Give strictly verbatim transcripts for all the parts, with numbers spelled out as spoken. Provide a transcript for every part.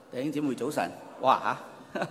弟兄姊妹早晨，哇嚇，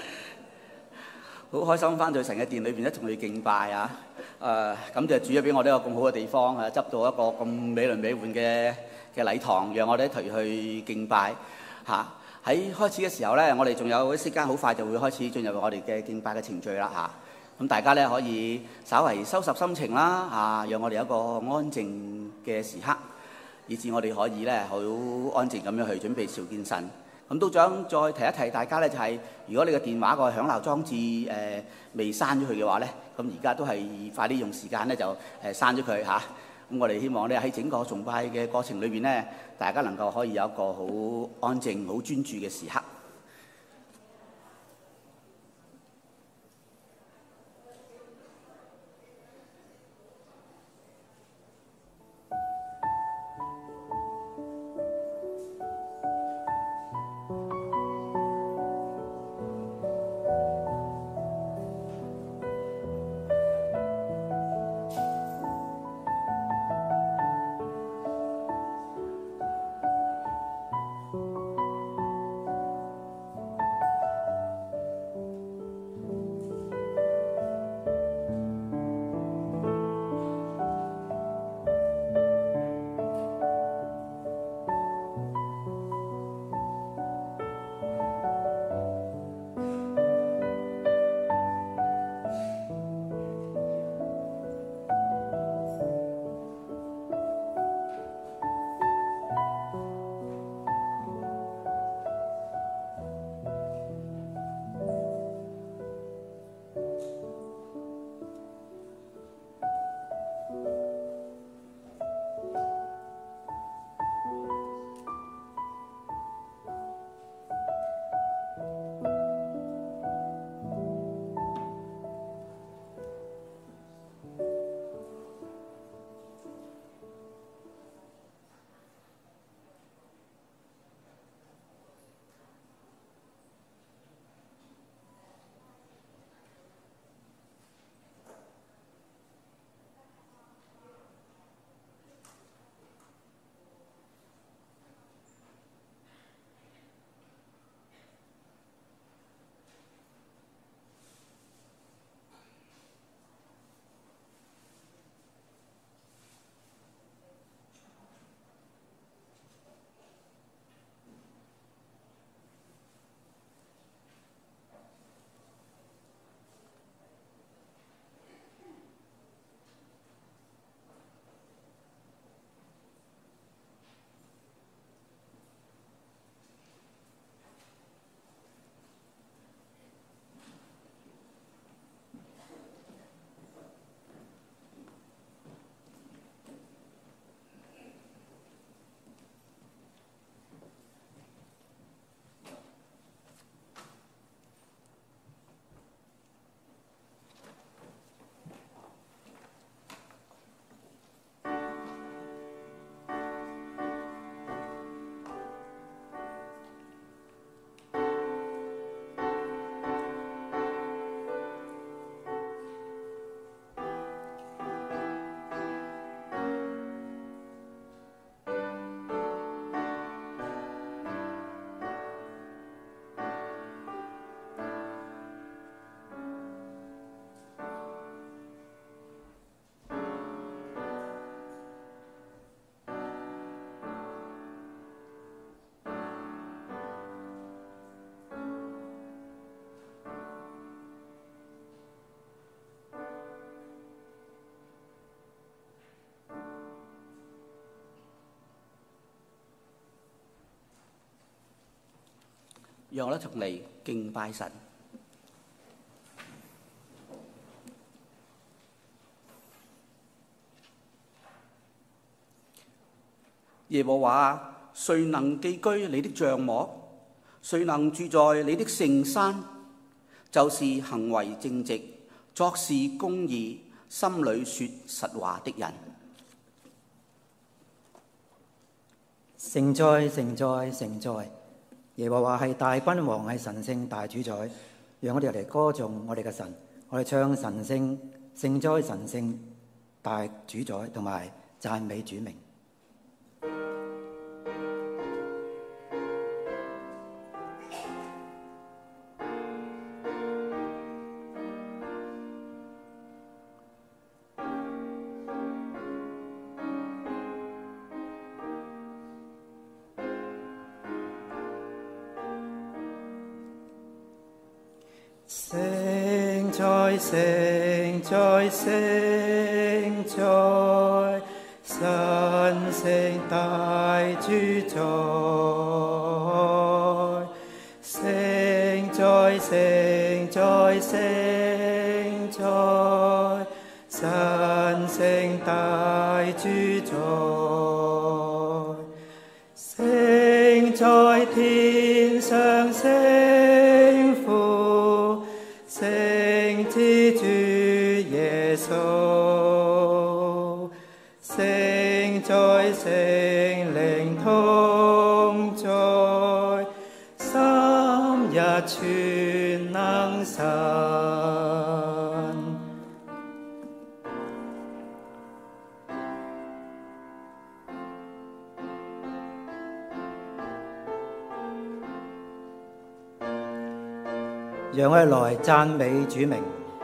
好開心翻到神嘅殿裏邊咧，同佢敬拜啊！誒，感謝主啊，俾我哋一個咁好嘅地方啊，執到一個咁美輪美奐嘅嘅禮堂，讓我哋一齊去敬拜嚇。喺開始嘅時候咧，我哋仲有啲時間，好快就會開始進入我哋嘅敬拜嘅程序啦嚇。咁大家咧可以稍為收拾心情啦嚇，讓我哋有一個安靜嘅時刻，以至我哋可以咧好安靜咁樣去準備朝見神。咁都想再提一提大家咧，就係、是、如果你嘅電話個響鬧裝置誒、呃、未刪咗佢嘅話咧，咁而家都係快啲用時間咧就誒刪咗佢嚇。咁、啊、我哋希望咧喺整個崇拜嘅過程裏邊咧，大家能夠可以有一個好安靜、好專注嘅時刻。讓我哋同嚟敬拜神。耶和華，誰能寄居你的帳幕？誰能住在你的聖山？就是行為正直、作事公義、心裏說實話的人。 聖哉，聖哉，聖哉！耶和華係大君王，係神聖大主宰。讓我哋嚟歌頌我哋嘅神，我哋唱神聖、聖哉、神聖大主宰，同埋讚美主名。 在，聖在，聖在，神聖大主宰。聖在，聖在，聖在，神聖大主宰。聖在天上，聖父，聖之主耶穌。聖在，聖靈同在，三一全能神。讓我哋來讚美主名。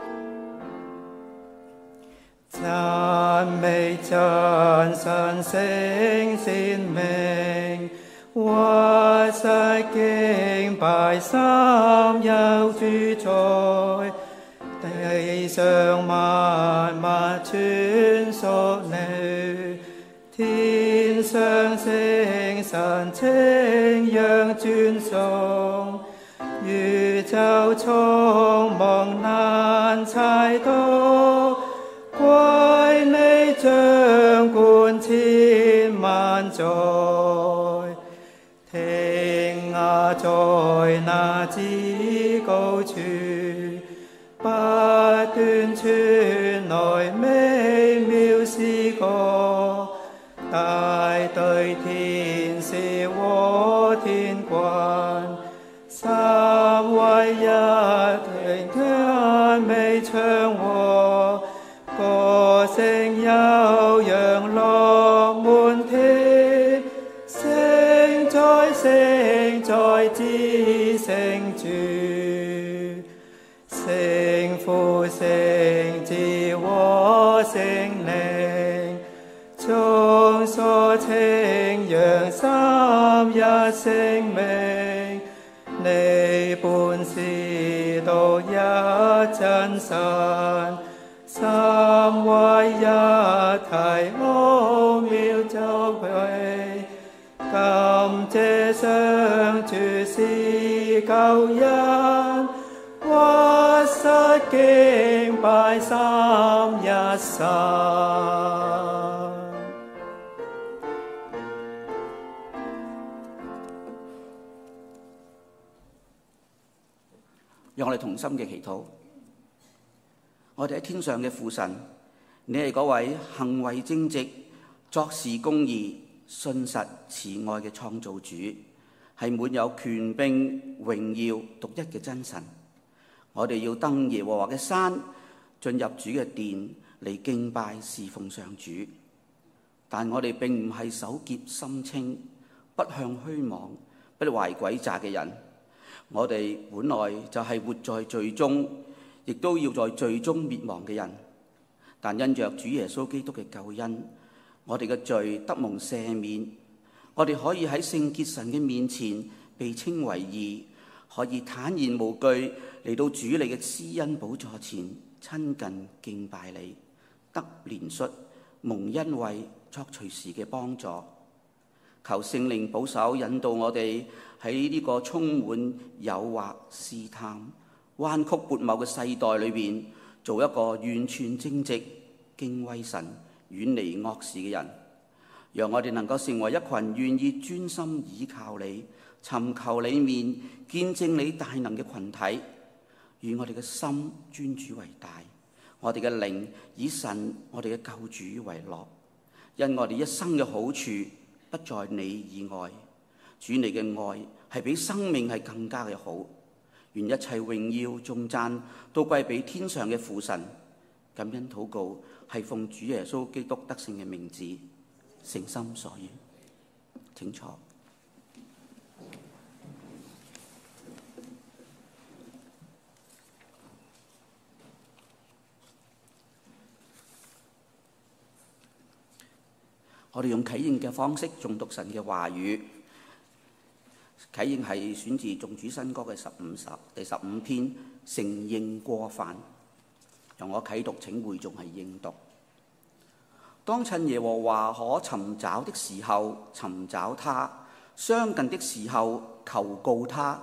讚美真神聖善名，屈膝敬拜三有主宰，地上萬物全屬你，天上聖神稱揚尊崇，宇宙蒼茫難猜度，歸你掌管千萬載。聽啊，在那至高處，不斷傳來美妙詩歌，大隊天使和天軍，三位一體甜美祥和，歌聲悠揚落滿天。聖在，聖在，至聖主，聖父聖子和聖靈，眾所稱揚三一聖名。你本是獨一真神，三位一體奧妙周備，感謝上主是救恩，屈膝敬拜三一神。 讓我哋同心嘅祈禱。我哋喺天上嘅父神，你係嗰位行為正直、作事公義、信實慈愛嘅創造主，係滿有權柄、榮耀、獨一嘅真神。我哋要登耶和華嘅山，進入主嘅殿嚟敬拜侍奉上主。但我哋並唔係手潔心清、不向虛妄、不懷詭詐嘅人。我哋本來就係活在罪中，亦都要在罪中滅亡嘅人。但因着主耶穌基督嘅救恩，我哋嘅罪得蒙赦免，我哋可以喺聖潔神嘅面前被稱為義，可以坦然無懼嚟到主你嘅施恩寶座前親近敬拜你，得憐恤、蒙恩惠、作隨時嘅幫助。求聖靈保守引導我哋喺呢個充滿誘惑、試探、彎曲悖謬嘅世代裏邊，做一個完全正直、敬畏神、遠離惡事嘅人。讓我哋能夠成為一群願意專心倚靠你、尋求你面、見證你大能嘅群體。願我哋嘅心尊主為大，我哋嘅靈以神我哋嘅救主為樂。因我哋一生嘅好處不在你以外，主你嘅愛係比生命係更加嘅好。願一切榮耀頌讚都歸俾天上嘅父神。感恩禱告係奉主耶穌基督得勝嘅名字，誠心所願。請坐。我哋用啟應嘅方式誦讀神嘅話語。啟應係選自頌主新歌嘅十五首第十五篇，承認過犯。 由我啟讀，請會眾係應讀。當趁耶和華可尋找的時候尋找他，相近的時候求告他。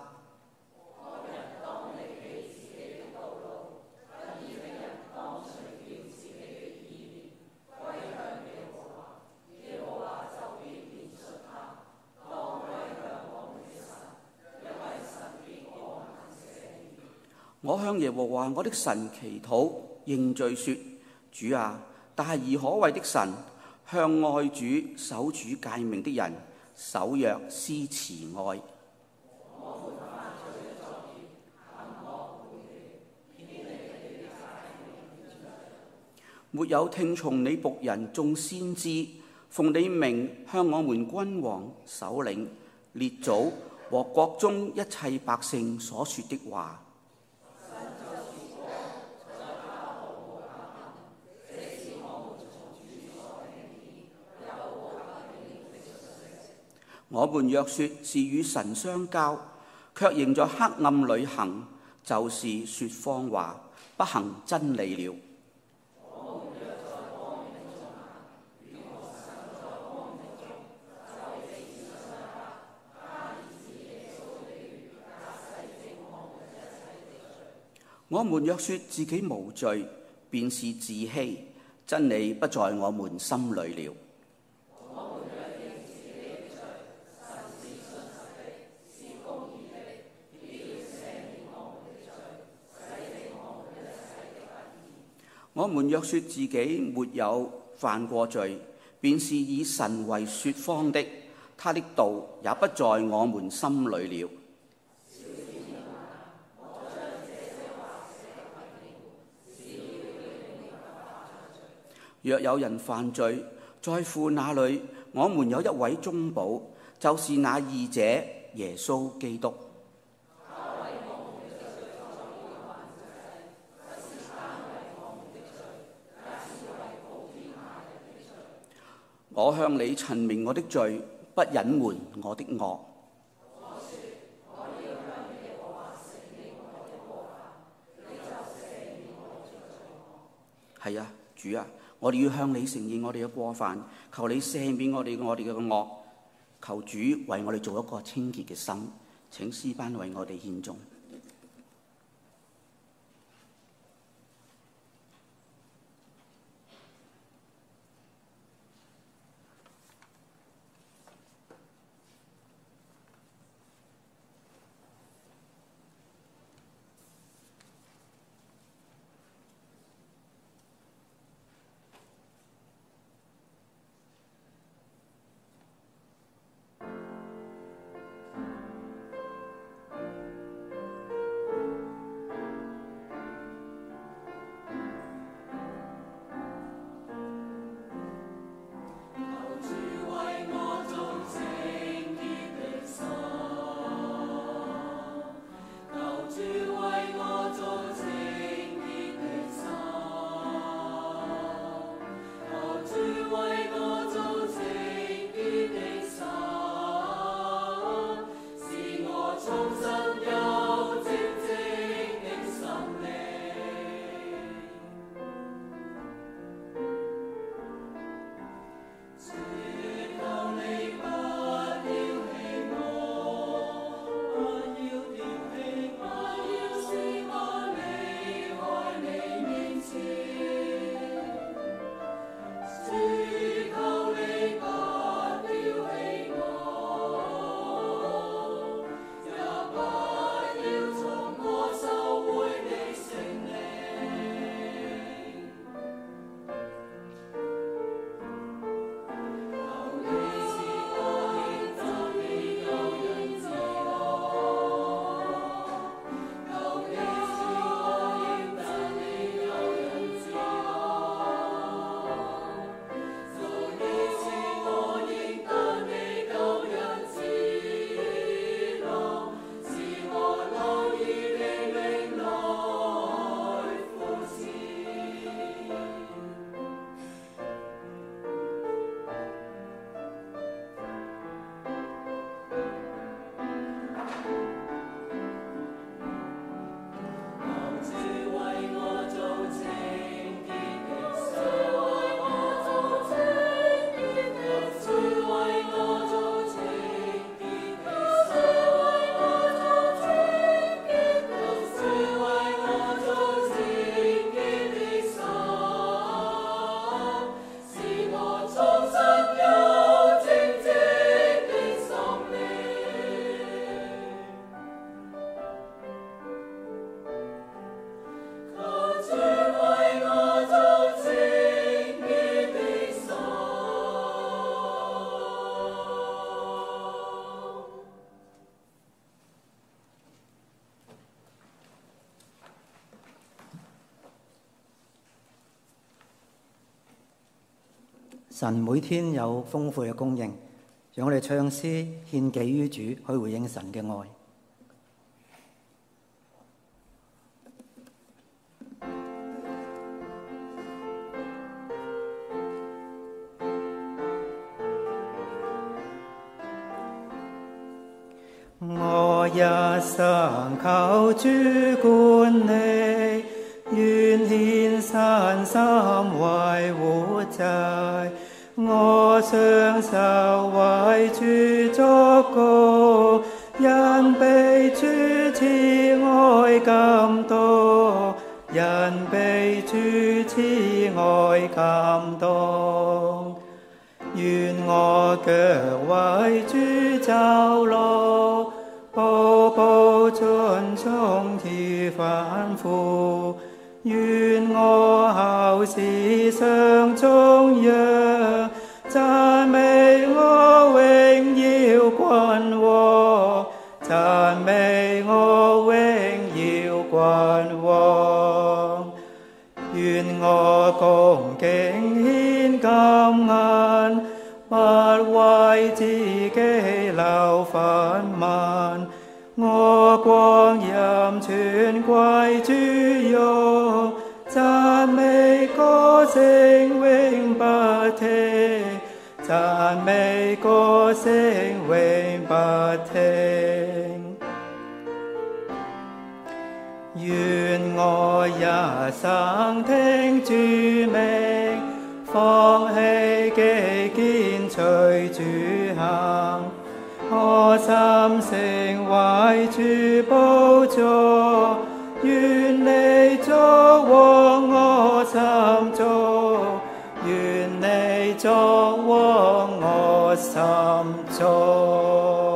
我向耶和華我的神祈禱，認罪說：主啊，大而可畏的神，向愛主守主誡命的人守約施慈愛。沒有聽從你僕人眾先知，奉你名向我們君王、首領、列祖和國中一切百姓所說的話。我們若說是與神相交，卻仍在黑暗裏行，就是說謊話，不行真理了。我們若說自己無罪，便是自欺，真理不在我們心裏了。我們若說自己沒有犯過罪，便是以神為說謊的，他的道也不在我們心裏了。若有人犯罪，在父那裏，我們有一位中保，就是那義者耶穌基督。我向你陳明我的罪，不隱瞞我的惡。係啊，主啊，我哋要向你承認我哋嘅過犯，求你赦免我哋我哋嘅惡，求主為我哋做一個清潔嘅心。請詩班為我哋獻頌。 神每天有豐富嘅供應，讓我哋唱詩獻祭於主，去回應神嘅愛。我一生求主管理，願獻身心為活祭。我雙手為主作歌，因被主慈愛感動，因被主慈愛感動。願我腳為主走路，步步遵從其吩咐。願我口時常頌揚，讚美我榮耀君王，讚美我榮耀君王。願我恭敬獻金銀，不為自己留分文。我光陰全歸主用，讚美歌聲永不停，讚美歌聲永不停。願我一生聽主命，放棄己見隨主行。我心誠為主寶座，願你作王我心中，願你作王我心中。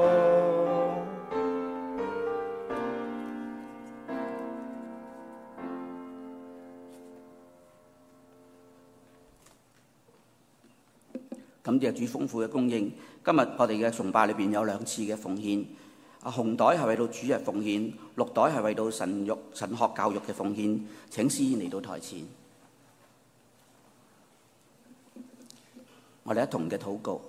感謝主豐富嘅供應。今日我哋嘅崇拜裏邊有兩次嘅奉獻，啊紅袋係為到主日奉獻，綠袋係為到神育神學教育嘅奉獻。請司儀嚟到台前，我哋一同嘅禱告。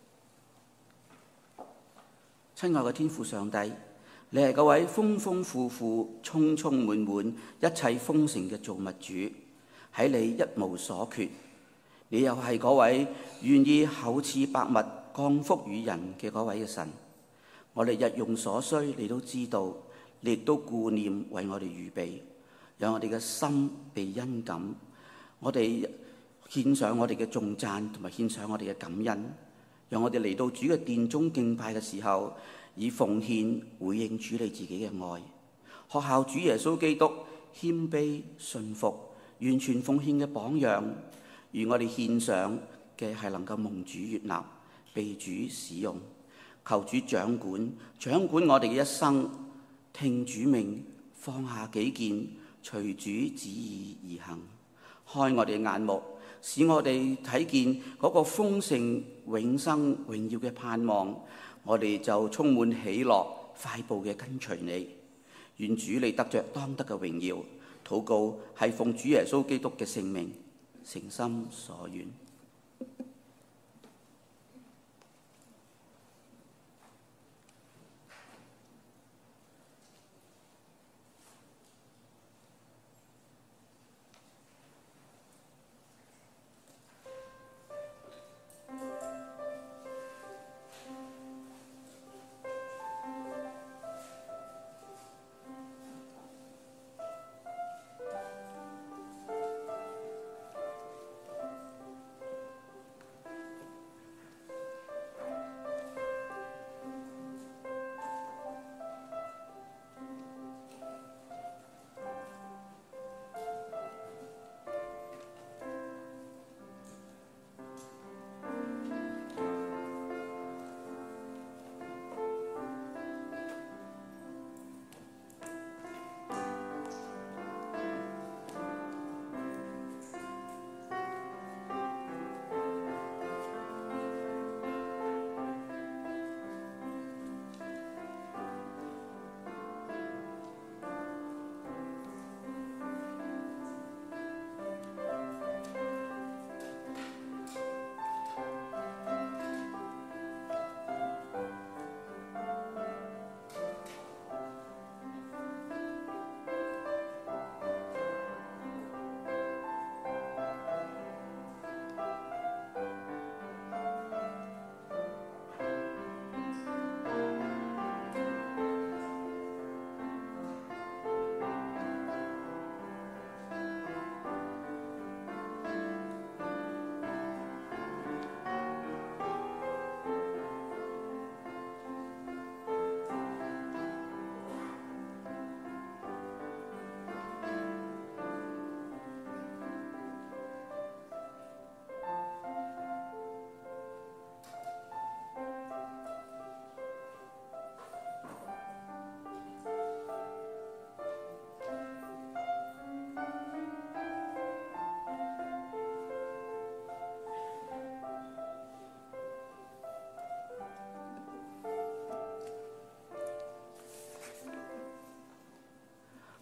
親愛嘅天父上帝，你係嗰位豐豐富富、充充滿滿、一切豐盛嘅造物主，喺你一無所缺。你又係嗰位願意厚賜百物降福與人嘅嗰位嘅神，我哋日用所需你都知道，你亦都顧念為我哋預備，讓我哋嘅心被恩感，我哋獻上我哋嘅頌讚同埋獻上我哋嘅感恩，讓我哋嚟到主嘅殿中敬拜嘅時候，以奉獻回應主你自己嘅愛，學效主耶穌基督謙卑順服、完全奉獻嘅榜樣。如我哋獻上嘅係能夠蒙主悅納、被主使用，求主掌管掌管我哋嘅一生，聽主命，放下己見，隨主旨意而行，開我哋眼目，使我哋睇見嗰個豐盛永生榮耀嘅盼望，我哋就充滿喜樂，快步嘅跟隨你。願主你得着當得嘅榮耀。禱告係奉主耶穌基督嘅聖名，誠心所願。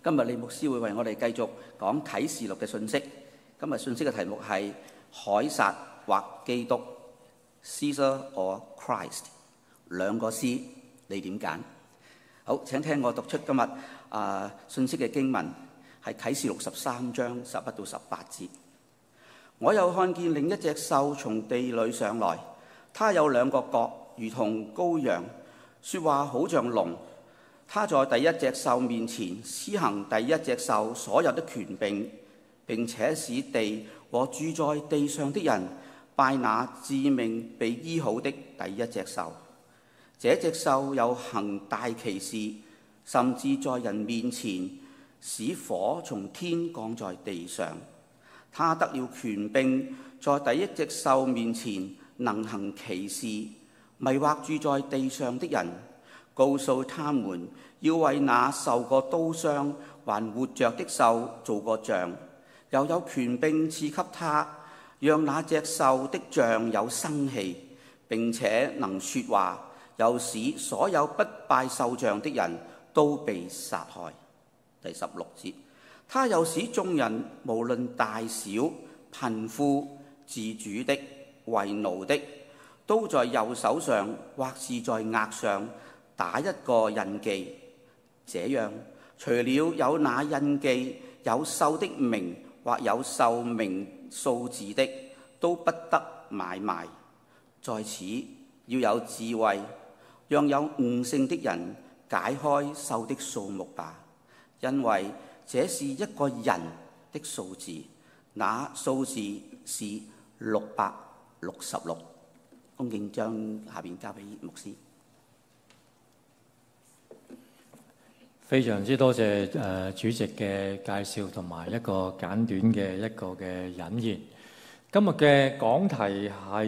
今日李牧師會為我哋繼續講啟示錄嘅信息。今日信息嘅題目係凱撒或基督 （Caesar or Christ）。兩個 C， 你點揀？好，請聽我讀出今日啊、呃、信息嘅經文，係啟示錄十三章十一到十八節。我又看見另一隻獸從地裏上來，它有兩個角，如同羔羊，說話好像龍。他在第一隻獸面前施行第一隻獸所有的權柄，並且使地和住在地上的人拜那致命被醫好的第一隻獸。這隻獸又行大奇事，甚至在人面前使火從天降在地上。他得了權柄，在第一隻獸面前能行奇事，迷惑住在地上的人，告訴他們要為那受過刀傷還活着的獸做個像，又有權柄賜給他，讓那隻獸的像有生氣，並且能說話，又使所有不拜獸像的人都被殺害。第十六節，他又使眾人無論大小、貧富、自主的、為奴的，都在右手上或是在額上打一個印記。這樣，除了有那印記有獸的名或有獸名數字的，都不得買賣。在此要有智慧，讓有悟性的人解開獸的數目吧，因為這是一個人的數字，那數字是六百六十六。恭敬將下邊交俾牧師。 非常之多謝誒、呃、主席嘅介紹同埋一個簡短嘅一個嘅引言。今日嘅講題係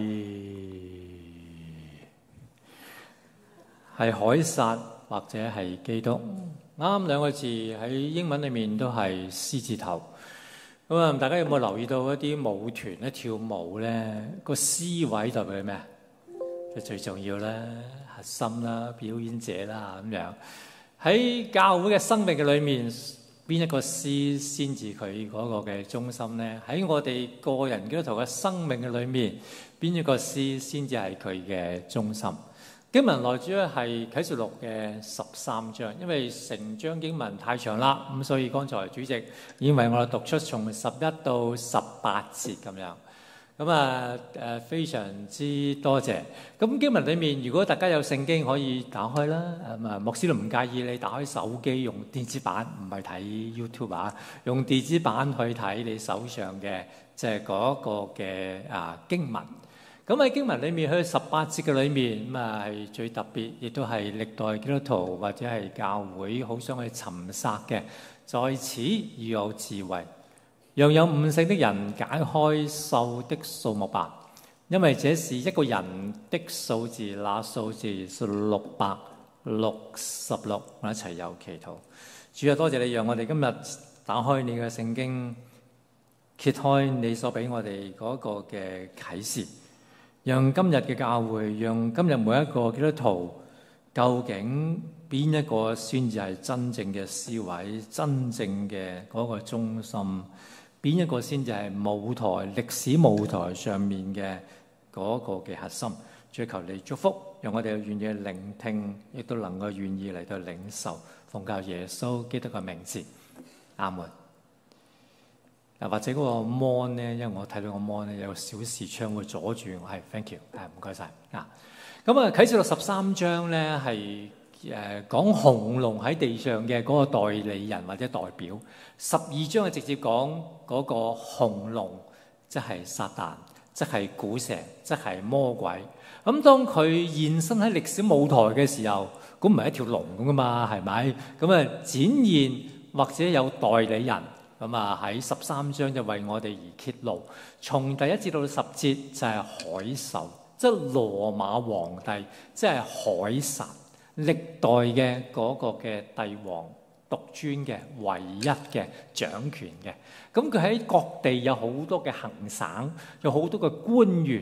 係凱撒或者係基督，啱兩個字喺英文裏面都係 C 字頭。咁啊，大家有冇留意到一啲舞團咧跳舞咧個 C 位代表咩？就最重要啦，核心啦，表演者啦咁樣。喺教會嘅生命嘅裏面，邊一個 C 先至佢嗰個嘅中心呢？喺我哋個人基督徒嘅生命嘅裏面，邊一個 C 先至係佢嘅中心？經文來主要係啟示錄嘅十三章，因為成章經文太長啦，咁所以剛才主席已經為我哋讀出從十一到十八節咁樣。咁啊誒，非常之多謝。咁經文裏面，如果大家有聖經可以打開啦。咁啊，牧師都唔介意你打開手機用電子版，唔係睇 YouTube 啊，用電子版去睇你手上嘅即係嗰個嘅啊經文。咁喺經文裏面去十八節嘅裏面，咁啊係最特別，亦都係歷代基督徒或者係教會好想去尋索嘅。在此要有智慧，讓有悟性的人解開獸的數目吧，因為這是一個人的數字，那數字是六百六十六。我一齊有祈禱。主啊，多謝你讓我哋今日打開你嘅聖經，揭開你所俾我哋嗰個嘅啟示，讓今日嘅教會，讓今日每一個基督徒，究竟邊一個先至係真正嘅思維，真正嘅嗰個中心？邊一個先至係舞台歷史舞台上面嘅嗰個嘅核心？追求你祝福，讓我哋願意聆聽，亦都能夠願意嚟到領受，奉靠耶穌基督嘅名字，阿門。嗱，或者嗰個 mon 咧，因為我睇到個 mon 咧有個小視窗會阻住我，係 thank you， 係唔該晒啊。咁啊，啟示錄十三章咧係。誒講紅龍喺地上嘅嗰個代理人或者代表，十二章係直接講嗰個紅龍，即係撒旦，即係古蛇，即係魔鬼。咁當佢現身喺歷史舞台嘅時候，咁唔係一條龍咁噶嘛，係咪？咁啊展現或者有代理人，咁啊喺十三章就為我哋而揭露。從第一節到十節就係凱撒，即係羅馬皇帝，即係凱撒。歷代嘅嗰個嘅帝王，獨尊嘅、唯一嘅掌權嘅，咁佢喺各地有好多嘅行省，有好多嘅官員，咁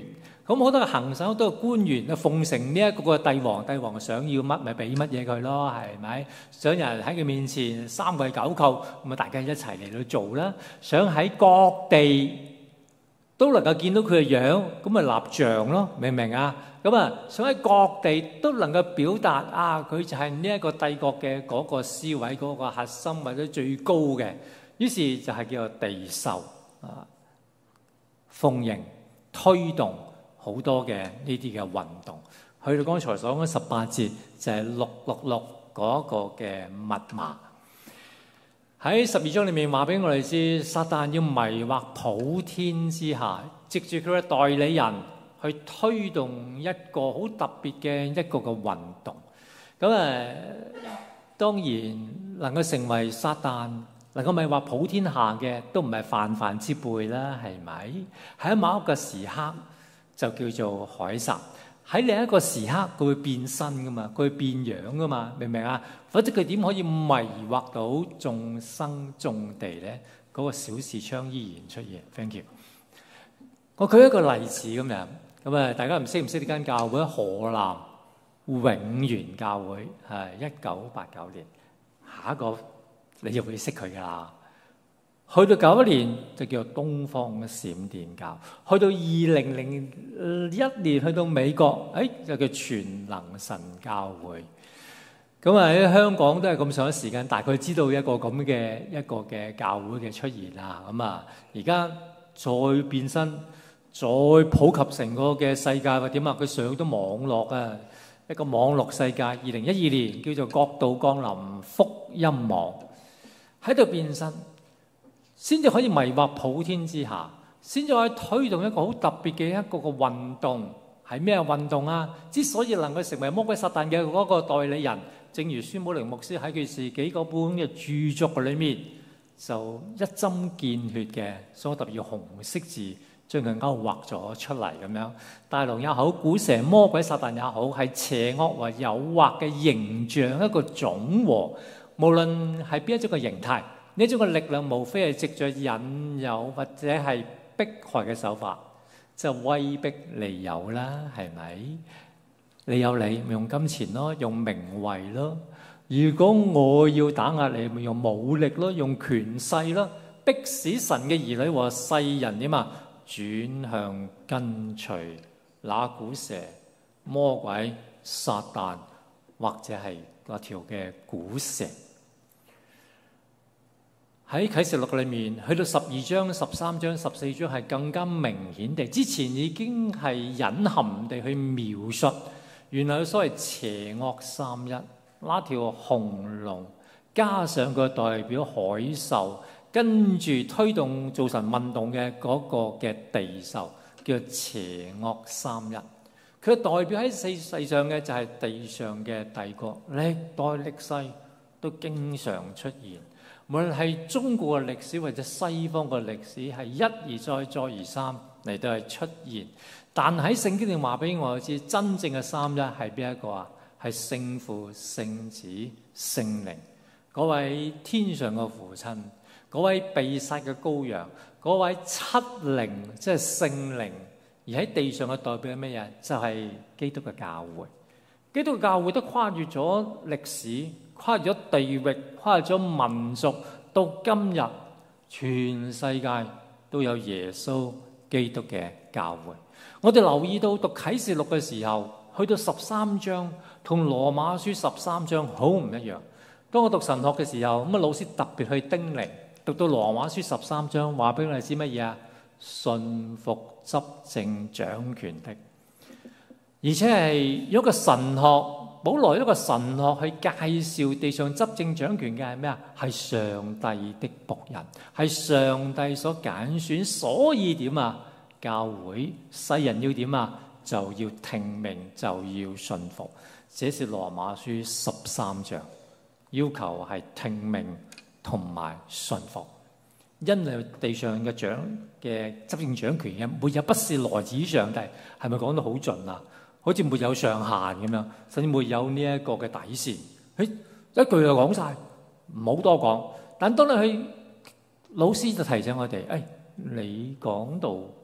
咁好多嘅行省，好多嘅官員啊，奉承呢一個嘅帝王，帝王想要乜咪俾乜嘢佢咯，係咪？想人喺佢面前三跪九叩，咁啊大家一齊嚟到做啦。想喺各地都能夠見到佢嘅樣，咁咪立像咯，明唔明啊？咁啊，想喺各地都能夠表達啊，佢就係呢一個帝國嘅嗰個思維嗰個核心或者最高嘅，於是就係叫做地授啊，奉迎推動好多嘅呢啲嘅運動。去到剛才所講十八節就係六六六嗰個嘅密碼。喺十二章裏面話俾我哋知，撒旦要迷惑普天之下，藉住佢嘅代理人去推動一個好特別嘅一個嘅運動。咁誒，當然能夠成為撒旦能夠迷惑普天下嘅，都唔係泛泛之輩啦，係咪？喺某一個時刻就叫做凱撒。喺另一個時刻，佢會變身噶嘛，佢會變樣噶嘛，明唔明啊？否則佢點可以迷惑到眾生眾地咧？嗰、那個小視窗依然出現。Thank you。我舉一個例子咁樣，咁啊，大家唔識唔識呢間教會？河南永源教會係一九八九年，下一個你就會識佢噶啦。去到九一年就叫做東方閃電教，去到二零零一年去到美國，誒、哎、就叫全能神教會。咁啊喺香港都係咁上下時間，大概知道一個咁嘅一個嘅教會嘅出現啦。咁啊，而家再變身，再普及成個嘅世界或點啊？佢上到網絡啊，一個網絡世界。二零一二年叫做國度降臨福音網，喺度變身。先至可以迷惑普天之下，先至可以推動一個好特別嘅一個個運動。係咩運動啊？之所以能夠成為魔鬼撒旦嘅嗰個代理人，正如孫寶玲牧師喺佢自己嗰本嘅著作裏面，就一針見血嘅，所以特別用紅色字將佢勾畫咗出嚟咁樣。大龍也好，古蛇魔鬼撒旦也好，係邪惡或誘惑嘅形象一個總和，無論係邊一種嘅形態。呢種嘅力量無非係藉着引誘或者係迫害嘅手法，就威逼利誘啦，係咪？利誘你咪用金錢咯，用名位咯。如果我要打壓你，咪用武力咯，用權勢咯，迫使神嘅兒女和世人點啊，轉向跟隨那古蛇魔鬼撒旦，或者係嗰條嘅古蛇。喺啟示錄裏面，去到十二章、十三章、十四章係更加明顯地，之前已經係隱含地去描述，原來所謂邪惡三一，那條紅龍加上個代表海獸，跟住推動造成運動嘅嗰個嘅地獸，叫邪惡三一。佢代表喺世世上嘅就係地上嘅帝國，歷代歷世都經常出現。無論係中國嘅歷史或者西方嘅歷史，係一而再再而三嚟到係出現。但喺聖經裏話俾我知，真正嘅三一係邊一個啊？係聖父、聖子、聖靈。嗰位天上嘅父親，嗰位被殺嘅羔羊，嗰位七靈，即係聖靈。而喺地上嘅代表係咩嘢？就係、是、基督嘅教會。基督嘅教會都跨越咗歷史，跨越咗地域，跨越咗民族，到今日全世界都有耶穌基督嘅教會。我哋留意到讀啟示錄嘅時候，去到十三章同羅馬書十三章好唔一樣。當我讀神學嘅時候，咁啊老師特別去叮嚀，讀到羅馬書十三章，話俾我哋知乜嘢啊？順服執政掌權的。而且係有一個神學，保羅一個神學去介紹地上執政掌權嘅係咩啊？係上帝的僕人，係上帝所揀選，所以點啊？教會世人要點啊？就要聽命，就要信服。這是羅馬書十三章要求係聽命同埋信服，因為地上嘅掌嘅執政掌權嘅沒有不是來自於上帝，係咪講得好盡啊？好似沒有上限咁樣，甚至沒有呢一個嘅底線。誒，一句就講晒，唔好多講。但當你去，老師就提醒我哋，誒、哎，你講道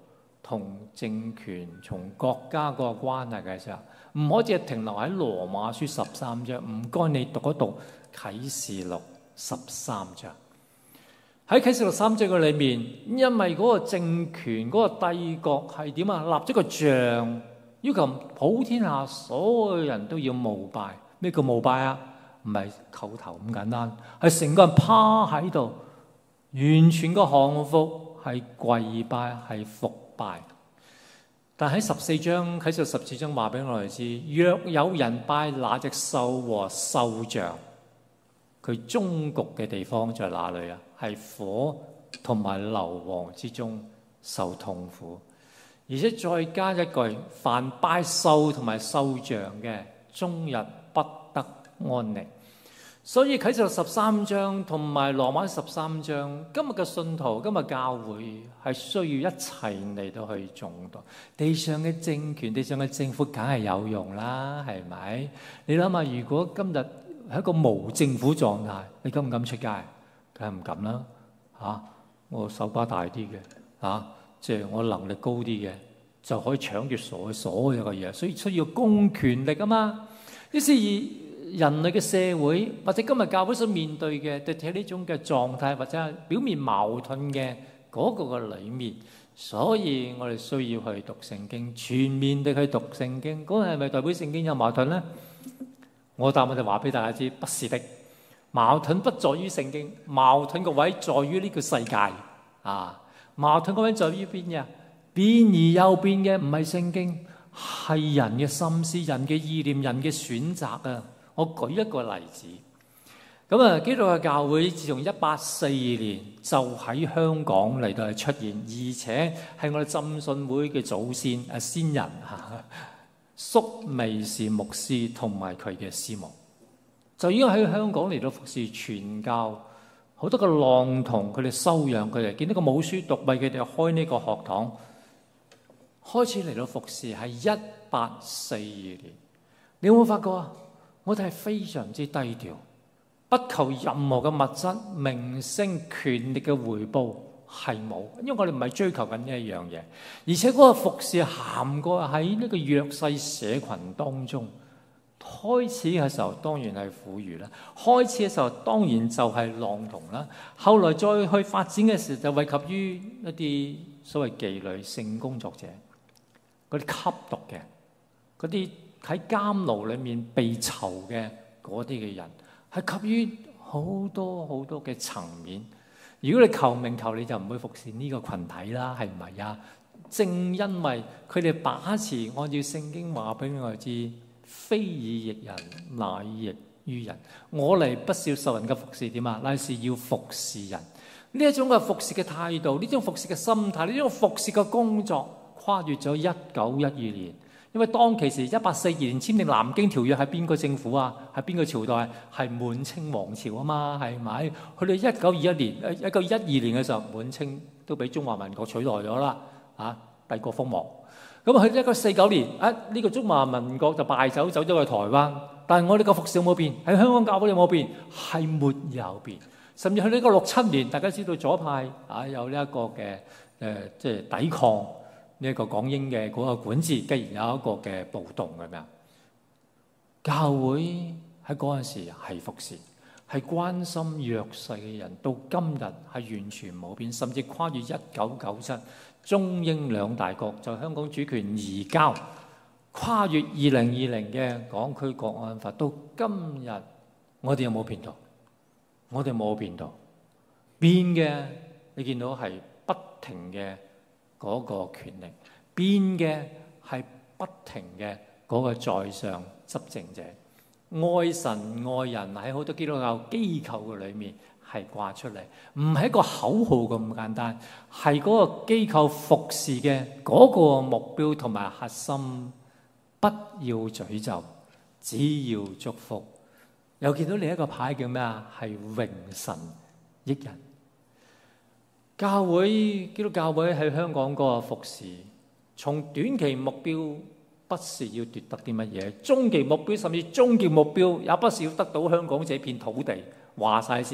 同政權、從國家個關係嘅時候，唔可以只停留喺羅馬書十三章。唔該，你讀一讀啟示錄十三章。喺啟示錄三章嘅裏面，因為嗰個政權、嗰、嗰個帝國係點啊？立咗個像，要求普天下所有人都要膜拜。咩叫膜拜啊？唔係叩頭咁簡單，係成個人趴喺度，完全個降服係跪拜，係服拜。但喺十四章，啟示十四章話俾我哋知，若有人拜那隻獸和獸像，佢終局嘅地方在哪裏啊？係火同埋硫磺之中受痛苦。而且再加一句，凡拜獸同埋獸像嘅，終日不得安寧。所以啟示錄十三章同埋羅馬十三章，今日嘅信徒、今日教會係需要一齊嚟到去誦讀。地上嘅政權、地上嘅政府梗係有用啦，係咪？你諗下，如果今日係一個無政府狀態，你敢唔敢出街？梗係唔敢啦。嚇、啊，我手巴大啲嘅，嚇、啊，即係我能力高啲嘅，就可以搶住所所有嘅嘢，所以需要公權力啊嘛。於是人類嘅社會或者今日教會所面對嘅，就喺呢種嘅狀態或者係表面矛盾嘅嗰個嘅裡面，所以我哋需要去讀聖經，全面地去讀聖經。嗰個係咪代表聖經有矛盾呢？我答案就話俾大家知，不是的。矛盾不在於聖經，矛盾個位在於呢個世界啊！矛盾個位在於邊嘅？變而又變嘅唔係聖經，係人嘅心思、人嘅意念、人嘅選擇啊！我舉一個例子，咁啊，基督嘅教會自從一八四二年就喺香港嚟到出現，而且係我哋浸信會嘅祖先啊先人嚇，蘇美士牧師同埋佢嘅師母，就已經喺香港嚟到服侍傳教，好多個浪童佢哋收養佢哋，見到個冇書讀，為佢哋開呢個學堂，開始嚟到服侍係一八四二年。你有冇發覺啊？我哋係非常之低調，不求任何嘅物質、名聲、權力嘅回報係冇，因為我哋唔係追求緊呢一樣嘢，而且嗰個服侍涵蓋喺呢個弱勢社群當中。開始嘅時候當然係婦孺啦，開始嘅時候當然就係浪童啦，後來再去發展嘅時候就惠及於一啲所謂妓女、性工作者，嗰啲吸毒嘅，嗰啲喺監牢裏面被囚嘅嗰啲嘅人，係給予好多好多嘅層面。如果你求名求利，就唔會服侍呢個群體啦，係唔係啊？正因為佢哋把持按照聖經話俾我哋知，非以役人，乃役於人。我嚟不是要受人嘅服侍點啊，乃是要服侍人。呢一種嘅服侍嘅態度，呢種服侍嘅心態，呢種服侍嘅工作，跨越咗一九一二年。因為當其時一八四二年簽訂南京條約係邊個政府啊？係邊個朝代？係滿清王朝啊嘛，係咪？去到一九二一年、一九一二年嘅時候，滿清都俾中華民國取代咗啦，啊，帝國覆亡。咁去到一九四九年，啊，呢個中華民國就敗走，走咗去台灣。但係我哋個服侍有冇變？喺香港教會有冇變？係沒有變。甚至去呢個六七年，大家知道左派啊有呢一個嘅誒，即係抵抗呢一個港英嘅嗰個管治，既然有一個嘅暴動咁樣，教會喺嗰陣時係服侍，係關心弱勢嘅人，到今日係完全冇變，甚至跨越一九九七中英兩大國就香港主權移交，跨越二零二零嘅港區國安法，到今日我哋有冇變到？我哋冇變到，變嘅你見到係不停嘅嗰個權力，變嘅係不停嘅嗰個在上執政者，愛神愛人喺好多基督教機構嘅裏面係掛出嚟，唔係一個口號咁簡單，係嗰個機構服侍嘅嗰個目標同埋核心，不要詛咒，只要祝福。又見到另一個牌叫咩啊？係榮神益人。教會基督教會喺香港嗰個服侍，從短期目標不是要奪得啲乜嘢，中期目標甚至終極目標也不是要得到香港這片土地。話晒先，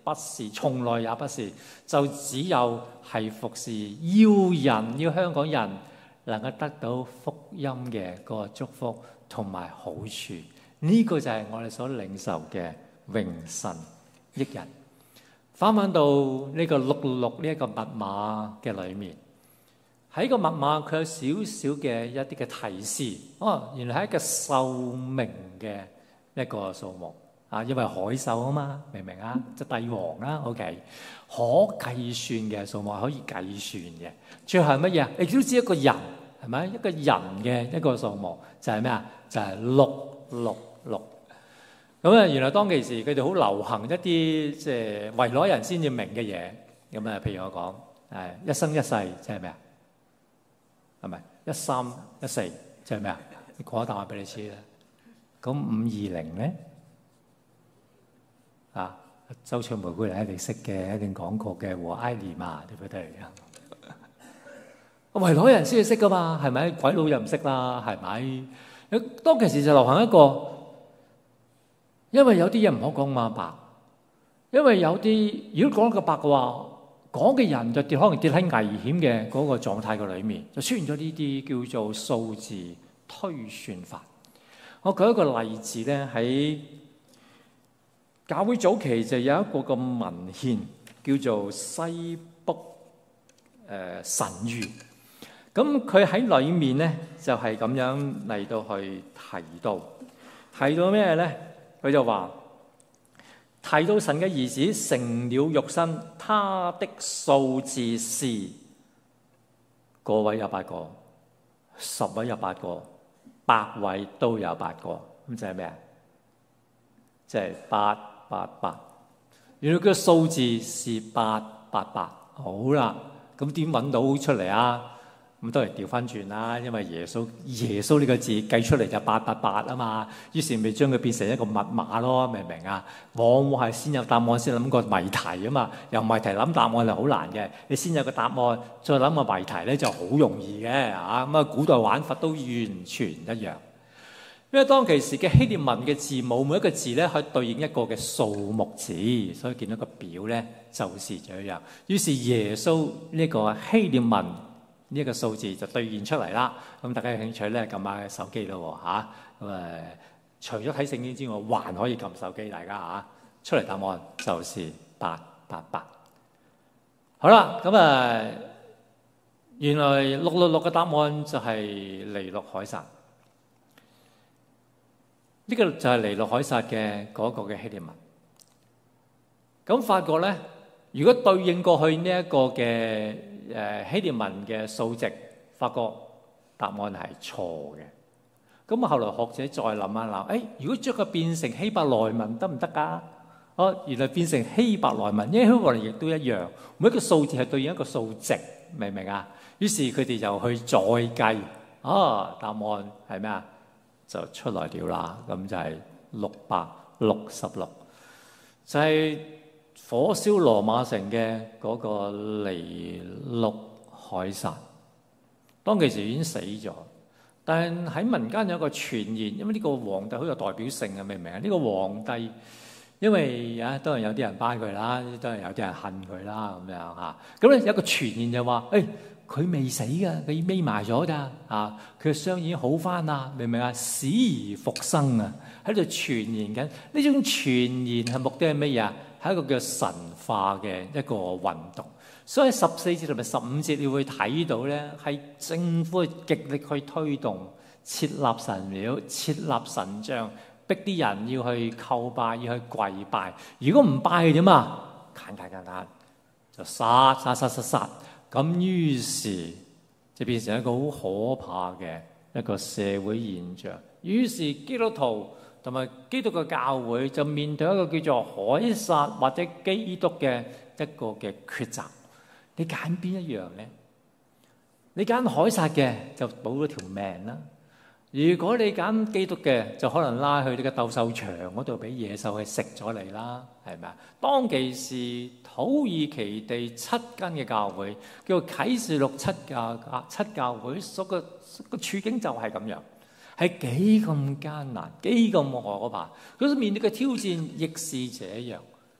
不是，從來也不是，就只有係服侍，要人要香港人能夠得到福音嘅嗰個祝福同埋好處。呢、這個就係我哋所領受嘅榮神益人。翻返到呢個六六六呢一個密碼嘅裏面，喺個密碼佢有少少嘅一啲嘅提示。哦，原來係一個壽命嘅一個數目啊，因為海獸啊嘛，明唔明啊？即係帝王啦 ，OK， 可計算嘅數目係可以計算嘅。最後係乜嘢？你都知一個人係咪？一個人嘅一個數目就係咩啊？就係六六六。咁啊，原來當其時佢哋好流行一啲即係圍內人先至明嘅嘢。咁啊，譬如我講誒一生一世即係咩啊？係咪一三一四即係咩啊？你講一答案俾你知啦。咁五二零咧啊，周卓玫瑰人一定識嘅，一定講過嘅和埃尼嘛，對唔對啊？圍內人先至識噶嘛，係咪？鬼佬又唔識啦，係咪？當其時就流行一個。因為有啲嘢唔好講咁白，因為有啲如果講得個白嘅話，講嘅人就跌可能跌喺危險嘅嗰個狀態嘅裏面，就出現咗呢啲叫做數字推算法。我舉一個例子咧，喺教會早期就有一個個文獻叫做西北誒、呃、神諭，咁佢喺裏面咧就係、是、咁樣嚟到去提到，提到咩咧？佢就話提到神嘅兒子成了肉身，他的數字是個位有八個，十位有八個，百位都有八個，咁就係咩啊？即係八八八。原來佢嘅數字是八八八。好啦，咁點揾到出嚟啊？咁都係調翻轉啦，因為耶穌耶穌呢個字計出嚟就八八八啊嘛，於是咪將佢變成一個密碼咯，明唔明啊？往往係先有答案先諗個謎題啊嘛，由謎題諗答案係好難嘅，你先有個答案再諗個謎題咧就好容易嘅嚇。咁啊，古代玩法都完全一樣，因為當其時嘅希臘文嘅字母每一個字咧可以對應一個嘅數目字，所以見到個表咧就是這樣。於是耶穌呢個希臘文呢一個數字就兌現出嚟啦。咁大家有興趣咧，撳下手機咯嚇。咁誒，除咗睇聖經之外，還可以撳手機，大家嚇出嚟答案就是八八八。好啦，咁誒，原來六六六嘅答案就係尼祿凱撒。呢個就係尼祿凱撒嘅嗰個嘅希臘文。咁發覺咧，如果對應過去呢一個嘅誒希臘文嘅數值，發覺答案係錯嘅。咁啊，後來學者再諗一諗，誒，如果將佢變成希伯來文得唔得㗎？哦，原來變成希伯來文，因為希伯來亦都一樣，每一個數字係對應一個數值，明唔明啊？於是佢哋就去再計，啊，答案係咩啊？就出來了啦。咁就係六百六十六，就係、是。火燒羅馬城嘅嗰個尼祿凱撒，當其時已經死咗，但喺民間有一個傳言，因為呢個皇帝好有代表性嘅，明唔明啊？呢個皇帝因為啊，當然有啲人班佢啦，當然有啲人恨佢啦，咁樣嚇。咁咧有一個傳言就話，誒佢未死㗎，佢匿埋咗咋啊？佢嘅傷已經好翻啦，明唔明啊？死而復生啊，喺度傳言緊。呢種傳言係目的係乜嘢啊？係一個叫神化嘅一個運動，所以十四節同埋十五節你會睇到咧，係政府極力去推動設立神廟、設立神像，逼啲人要去叩拜、要去跪拜。如果唔拜點啊？砍砍砍砍，就殺殺殺殺殺。咁於是就變成一個好可怕嘅一個社會現象。於是基督徒同埋基督嘅教會就面對一個叫做凱撒或者基督嘅一個嘅抉擇，你揀邊一樣呢？你揀凱撒嘅就保咗條命啦。如果你揀基督嘅，就可能拉去你嘅鬥獸場嗰度俾野獸去食咗你啦，係咪啊？當其時土耳其地七間嘅教會叫做啟示錄七教七教會，所個個處境就係咁樣。係幾咁艱難，幾咁可怕。佢面對嘅挑戰亦是這樣。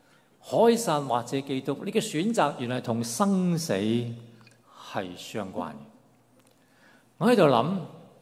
該撒或者基督，你嘅選擇原來同生死係相關嘅。我喺度諗，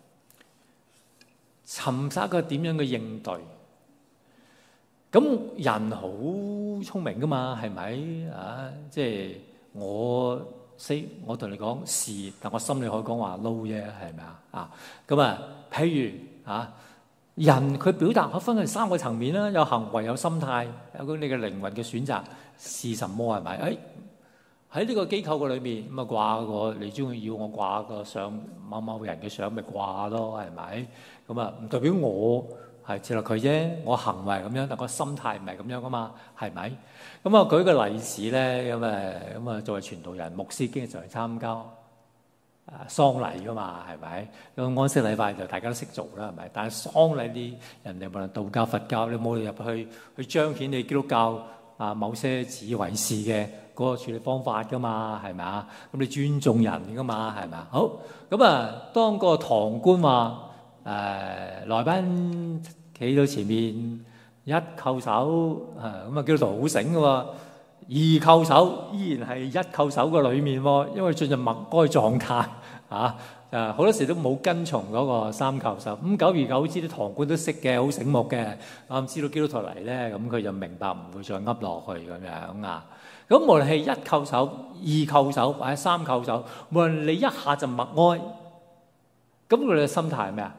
尋找一個點樣嘅應對。咁人好聰明噶嘛，係咪啊？即係我識，我同你講是，但我心裏可以講話 no 啫，係咪啊？啊，咁啊，譬如啊，人佢表達可分係三個層面啦，有行為、有心態，有個你嘅靈魂嘅選擇是什麼，係咪？誒喺呢個機構嘅裏面咁啊，掛個你中意要我掛個相某某人嘅相，咪掛咯，係咪？咁啊，唔代表我係接落佢啫，我行為咁樣，但個心態唔係咁樣噶嘛，係咪？咁啊，舉個例子咧，咁誒，咁啊，作為傳道人、牧師經常去參加啊喪禮噶嘛，係咪？咁安息禮拜就大家都識做啦，係咪？但係喪禮啲人哋無論道教、佛教，你冇入去去彰顯你基督教啊某些自以為是嘅嗰個處理方法噶嘛，係咪啊？咁你尊重人噶嘛，係咪啊？好，咁啊，當個堂官話誒來賓企到前面一叩手，啊咁啊基督徒好醒嘅喎，二叩手依然係一叩手嘅裏面喎，因為進入默哀狀態啊，誒好多時都冇跟從嗰個三叩手。咁久而久之，啲堂官都識嘅，好醒目嘅，啱知道基督徒嚟咧，咁佢就明白唔會再噏落去咁樣啊。咁無論係一叩手、二叩手或者三叩手，無論你一下就默哀，咁佢哋嘅心態係咩啊？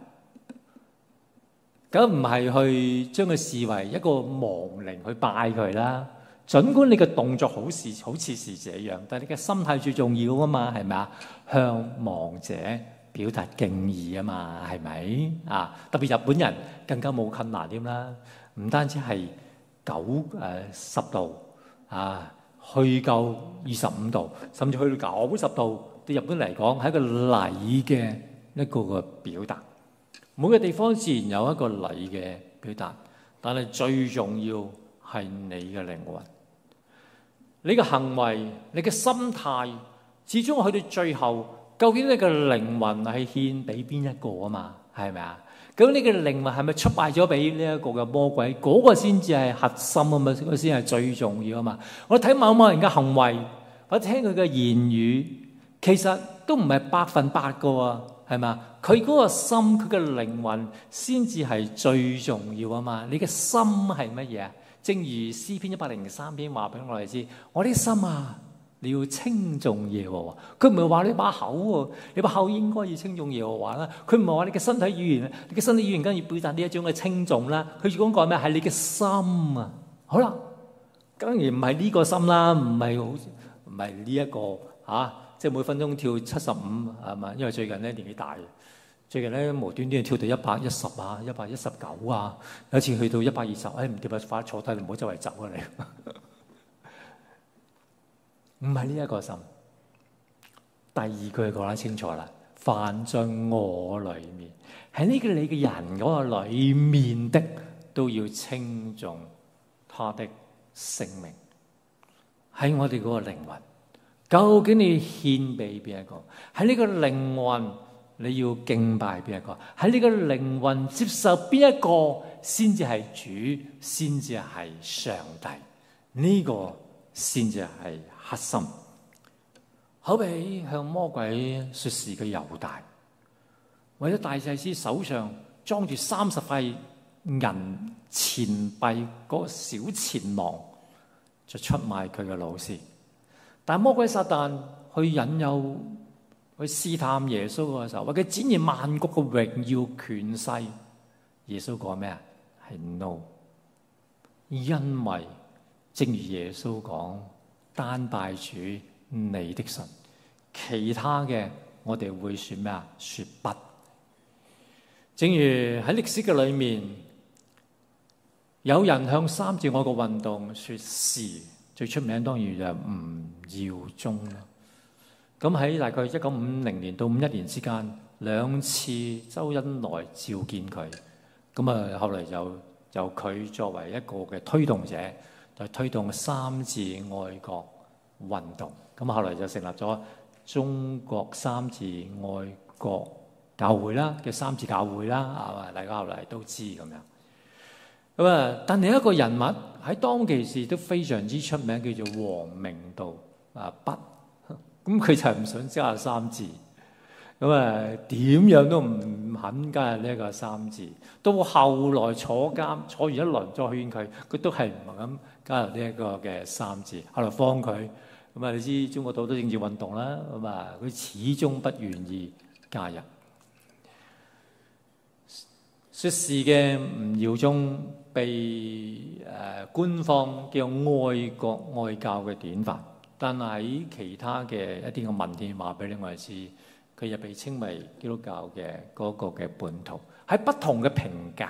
咁唔係去將佢視為一個亡靈去拜佢啦。儘管你嘅動作好似好似是這樣，但係你嘅心態最重要啊嘛，係咪啊？向亡者表達敬意啊嘛，係咪啊？特別日本人更加冇困難添啦，唔單止係九誒十度啊，去夠二十五度，甚至去到九十度，對日本嚟講係一個禮嘅一個個表達。每個地方自然有一個禮嘅表達，但係最重要係你嘅靈魂、你嘅行為、你嘅心態，始終去到最後，究竟你嘅靈魂係獻俾邊一個啊嘛？係咪啊？咁你嘅靈魂係咪出賣咗俾呢一個嘅魔鬼？嗰、那個先至係核心啊嘛，嗰個先係最重要啊嘛。我睇某某人嘅行為，或者聽佢嘅言語，其實都唔係百分百個喎。係嘛？佢嗰個心，佢嘅靈魂先至係最重要啊嘛！你嘅心係乜嘢啊？正如詩篇一百零三篇話俾我哋知，我啲心啊，你要稱頌耶和華。佢唔係話你把口喎，你把口應該要稱頌耶和華啦。佢唔係話你嘅身體語言，你嘅身體語言梗要表達呢一種嘅稱頌啦。佢講講咩？係你嘅心啊！好啦，當然唔係呢個心啦，唔係好唔係呢一個嚇。啊即係每分鐘跳七十五係嘛？因為最近咧年紀大，最近咧無端端跳到一百一十啊、一百一十九啊，有一次去到一百二十，誒唔掂啊，快坐低，唔好周圍走啊你！唔係呢一個心。第二句講得清楚啦，凡在我裏面，喺呢個你嘅人嗰個裏面的，都要稱頌他的聖名。喺我哋嗰個靈魂。究竟你獻俾邊一個？喺呢個靈魂你要敬拜邊一個？喺呢個靈魂接受邊一個先至係主，先至係上帝？呢、這個先至係核心。好比向魔鬼說事嘅猶大，為咗大祭司手上裝住三十塊銀錢幣嗰個小錢囊，就出賣佢嘅老師。但魔鬼撒旦去引誘、去試探耶穌嘅時候，為佢展現萬國嘅榮耀權勢，耶穌講咩啊？係 no， 因為正如耶穌講，單拜主你的神，其他嘅我哋會說咩啊？說不。正如喺歷史嘅裏面，有人向三自我嘅運動說是。最出名當然就係吳耀宗啦。咁喺大概一九五零年到五一年之間，兩次周恩來召見佢。咁啊，後嚟就由佢作為一個嘅推動者，就推動三自愛國運動。咁後嚟就成立咗中國三自愛國教會啦，叫三自教會啦。啊，大家後嚟都知咁樣。 咁啊，但另一個人物喺當其時都非常之出名，叫做王明道啊筆。咁佢就係唔想加三字，咁啊點樣都唔肯加入呢一個三字。到後來坐監坐完一輪再勸佢，佢都係唔肯加入呢一個嘅三字。後來幫佢，咁啊你知中國好多政治運動啦，咁啊佢始終不願意加入。説事嘅吳耀宗被誒、呃、官方叫愛國愛教嘅典範，但係喺其他嘅一啲嘅文獻話俾你我哋知，佢又被稱為基督教嘅嗰個嘅叛徒。喺不同嘅評價，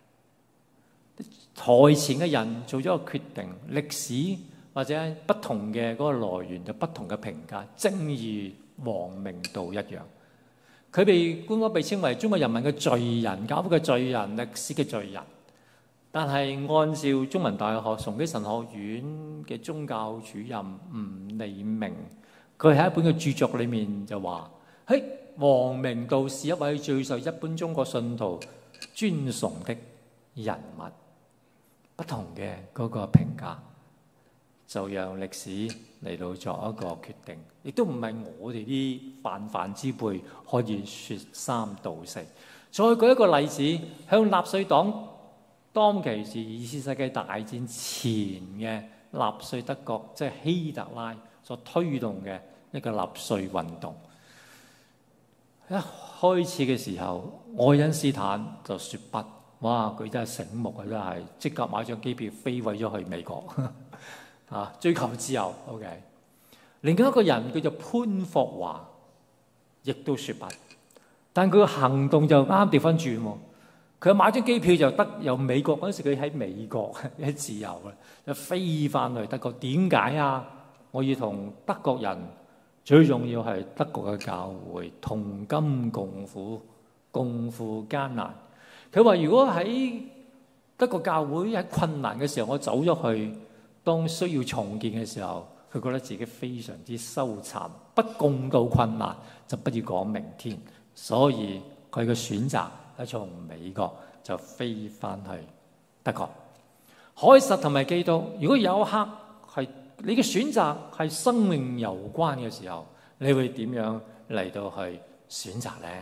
台前嘅人做咗個決定，歷史或者不同嘅嗰個來源就不同嘅評價，正如王明道一樣。佢被官方被稱為中國人民嘅罪人、教會嘅罪人、歷史嘅罪人。但係按照中文大學崇基神學院嘅宗教主任吳利明，佢喺一本嘅著作裏面就話：嘿，王明道是一位最受一般中國信徒尊崇的人物。不同嘅嗰個評價，就讓歷史嚟到作一個決定，亦都唔係我哋啲泛泛之輩可以説三道四。再舉一個例子，向納粹黨當其時二次世界大戰前嘅納粹德國，即係希特拉所推動嘅一個納粹運動。一開始嘅時候，愛因斯坦就説不，哇！佢真係醒目啊，真係即刻買張機票飛毀咗去美國。啊！追求自由 ，OK。另外一個人叫做潘霍華，亦都説不，但佢嘅行動就啱調翻轉喎。佢買張機票就得由美國嗰陣時，佢喺美國喺自由啦，就飛翻去德國。點解啊？我要同德國人，最重要係德國嘅教會同甘共苦，共赴艱難。佢話：如果喺德國教會喺困難嘅時候，我走咗去。當需要重建嘅時候，佢覺得自己非常之羞慚，不共度困難就不要講明天，所以佢嘅選擇係從美國就飛翻去德國。凱撒同埋基督，如果有一刻係你嘅選擇係生命攸關嘅時候，你會點樣嚟到去選擇呢？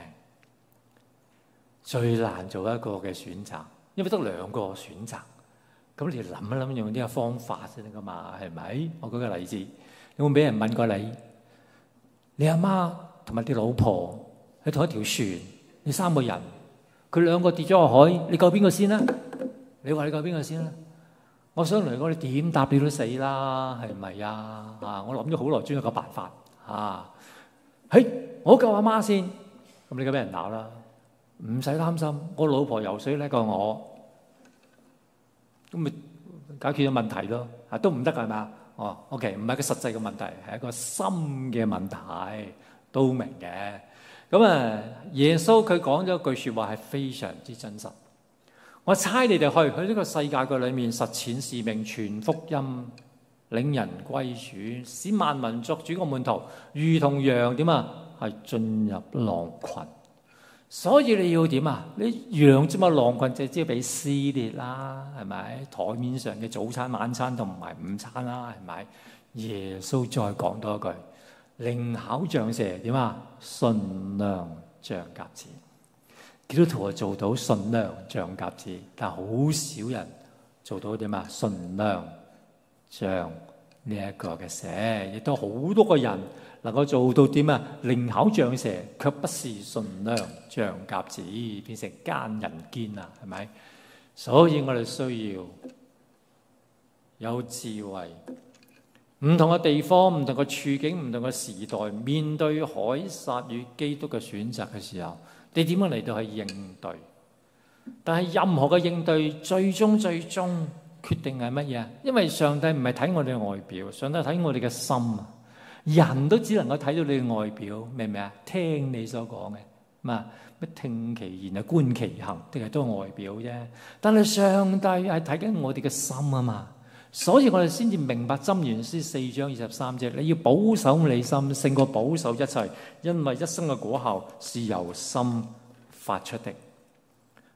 最難做一個嘅選擇，因為得兩個選擇。咁你諗一諗用呢個方法先得噶嘛？係咪？我舉個例子，有冇俾人問過你？你阿媽同埋啲老婆喺同一條船，你三個人，佢兩個跌咗落海，你救邊個先啦？你話你救邊個先啦？我想嚟講，你點答你都死啦，係咪啊？啊！我諗咗好耐，專一個辦法啊！嘿，我救阿媽先，咁你梗俾人鬧啦。唔使擔心，我老婆游水叻過我。咁咪解決咗問題咯，啊都唔得係嘛？哦 ，OK， 唔係個實際嘅問題，係一個心嘅問題，都明嘅。咁啊，耶穌佢講咗一句説話係非常之真實。我差你哋去去呢個世界嘅裏面實踐使命，傳福音，領人歸主，使萬民作主嘅門徒，如同羊點啊？係進入狼群。所以你要點啊？你羊啫嘛，狼群就只係俾撕裂啦，係咪？台面上嘅早餐、晚餐同埋午餐啦，係咪？耶穌再講多一句：靈巧像蛇，點啊？順良像鴿子。基督徒做到順良像鴿子，但係好少人做到點啊？順良像呢一個嘅蛇，亦都好多個人能夠做到點啊？靈巧像蛇，卻不是順良像鴿子，變成奸人堅啊，係咪？所以我哋需要有智慧，唔同嘅地方、唔同嘅處境、唔同嘅時代，面對凱撒與基督嘅選擇嘅時候，你點樣嚟到去應對？但係任何嘅應對，最終最終決定係乜嘢？因為上帝唔係睇我哋嘅外表，上帝睇我哋嘅心啊！人都只能夠睇到你嘅外表，明唔明啊？聽你所講嘅，嘛乜聽其言啊，觀其行，定係都係外表啫。但係上帝係睇緊我哋嘅心啊嘛，所以我哋先至明白箴言書四章二十三節，你要保守你心，勝過保守一切，因為一生嘅果效是由心發出的。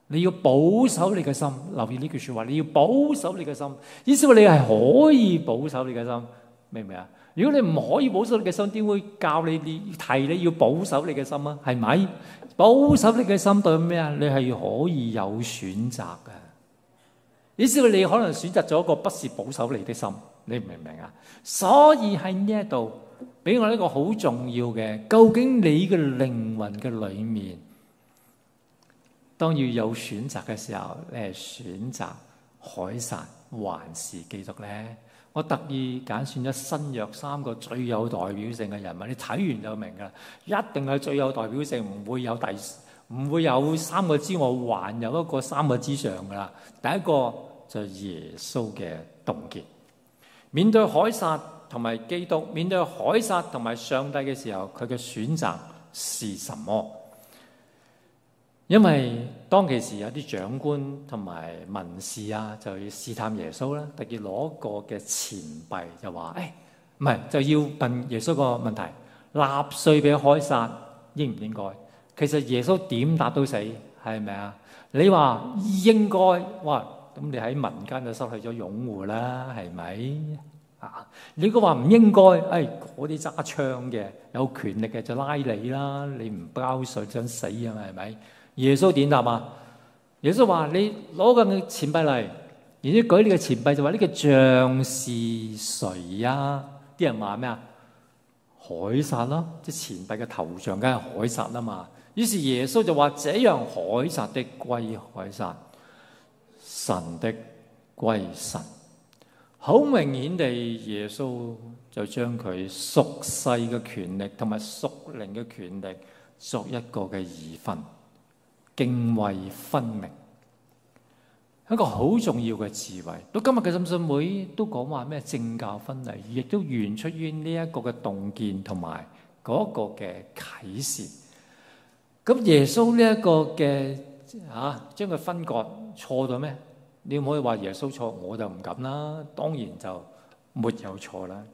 你要保守你嘅心。留意呢句說話，你要保守你嘅心，意思話你係可以保守你嘅心，明唔明啊？如果你唔可以保守你嘅心，點會教你你提你要保守你嘅心啊？係咪？保守你嘅心對咩啊？你係可以有選擇嘅。意思話你可能選擇咗一個不是保守你的心，你明唔明啊？所以喺呢一度俾我一個好重要嘅，究竟你嘅靈魂嘅裏面，當要有選擇嘅時候，你係選擇凱撒還是基督咧？我特意揀選咗新約三個最有代表性嘅人物，你睇完就明噶啦，一定係最有代表性，唔會有第唔會有三個之外，還有一個三個之上噶啦。第一個就係耶穌嘅洞見。面對凱撒同埋基督，面對凱撒同埋上帝嘅時候，佢嘅選擇是什麼？因為當其時有啲長官同埋文士啊，就要試探耶穌啦，特別攞個嘅錢幣就話：誒，唔係，就要問耶穌個問題，納稅俾凱撒應唔應該？其實耶穌點答都死，係咪啊？你話應該，哇，咁你喺民間就失去咗擁護啦，係咪啊？你如果話唔應該，誒，嗰啲揸槍嘅有權力嘅就拉你啦，你唔交稅想死啊嘛，係咪？耶穌點答啊？耶穌話：你攞個錢幣嚟，然之後舉呢個錢幣就話呢個像是誰啊？啲人話咩啊？凱撒咯，即係錢幣嘅頭像梗係凱撒啦嘛。於是耶穌就話：這樣凱撒的歸凱撒，神的歸神。好明顯地，耶穌就將佢屬世嘅權力同埋屬靈嘅權力作一個嘅二分。敬畏分明，一個好重要嘅智慧。到今日嘅浸信會都講話咩政教分離，亦都源出於呢一個嘅洞見同埋嗰個嘅啟示。咁耶穌呢一個嘅啊，將佢分割錯咗咩？你唔可以話耶穌錯，我就唔敢啦。當然就沒有錯啦。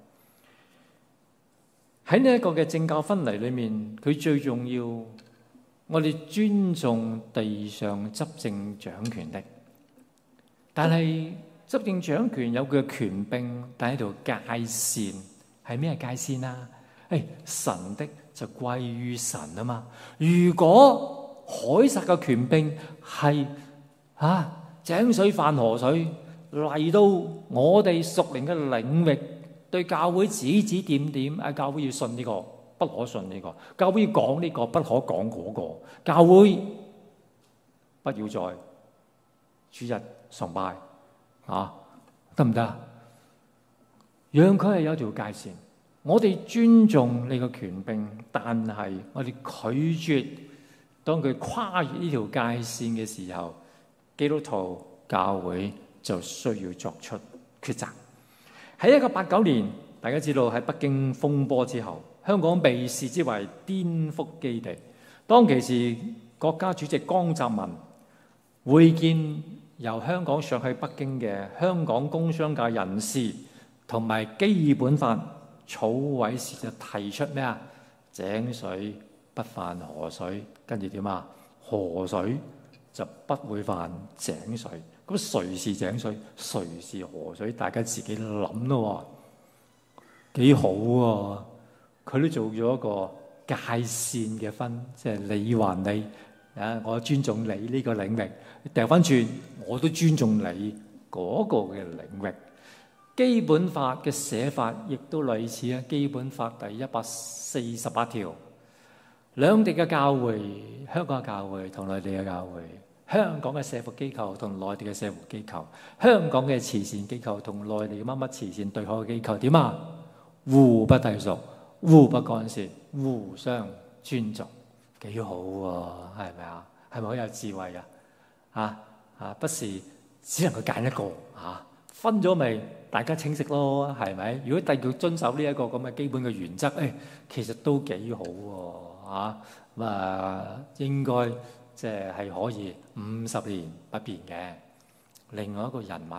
喺呢一個嘅政教分離裏面，佢最重要。我哋尊重地上執政掌權的，但係執政掌權有佢嘅權柄，但係條界線係咩界線啊？誒、哎，神的就歸於神啊嘛。如果凱撒嘅權柄係啊井水犯河水，嚟到我哋屬靈嘅領域，對教會指指點點，啊，教會要信呢個。不可信呢個，教會要講呢個，不可講嗰個。教會不要在主日崇拜啊，得唔得？讓佢係有條界線。我哋尊重你個權柄，但係我哋拒絕當佢跨越呢條界線嘅時候，基督徒教會就需要作出抉擇。喺一九八九年，大家知道喺北京風波之後，香港被視之為顛覆基地。當其時，國家主席江澤民會見由香港上去北京嘅香港工商界人士，同埋基本法草委時就提出咩啊？井水不犯河水，跟住點啊？河水就不會犯井水。咁誰是井水？誰是河水？大家自己諗咯，幾好喎！佢都做咗一個界線嘅分，即係你還你啊！我尊重你呢個領域，掉翻轉我都尊重你嗰個嘅領域。基本法嘅寫法亦都類似啊！基本法第一百四十八條，兩地嘅教會，香港嘅教會同內地嘅教會，香港嘅社福機構同內地嘅社福機構，香港嘅慈善機構同內地嘅乜乜慈善對口嘅機構，點啊？互不隸屬，互不干涉，互相尊重，幾好喎？係咪啊？係咪好有智慧啊？啊啊！不是只能夠揀一個啊，分咗咪大家清晰咯？係咪？如果繼續遵守呢一個咁嘅基本嘅原則，誒、哎，其實都幾好喎。啊咁啊，應該即係係可以五十年不變嘅。另外一個人物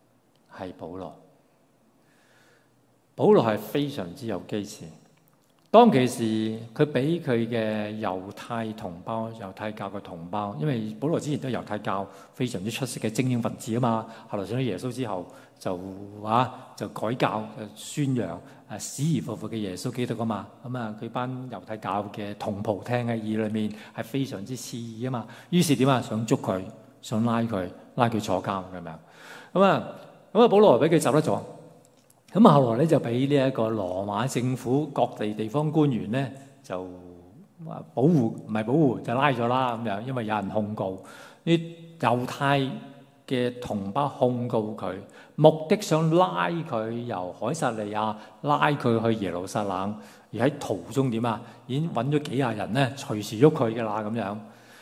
係保羅。保羅係非常之有機智， 當其時佢俾佢嘅猶太同胞、猶太教嘅同胞，因為保羅之前都係猶太教非常之出色嘅精英分子啊嘛，後來上咗耶穌之後就啊就改教，就宣揚誒死而復活嘅耶穌基督啊嘛，咁啊佢班猶太教嘅同袍聽喺耳裏面係非常之刺耳啊嘛，於是點啊想捉佢，想拉佢，拉佢坐監咁樣，咁啊咁啊保羅俾佢走得咗。咁後來咧就俾呢一個羅馬政府各地地方官員咧就話保護，唔係保護就拉咗啦咁樣，因為有人控告啲猶太嘅同胞控告佢，目的想拉佢由凱撒利亞拉佢去耶路撒冷，而喺途中點啊，已經揾咗幾廿人咧隨時喐佢㗎啦咁樣。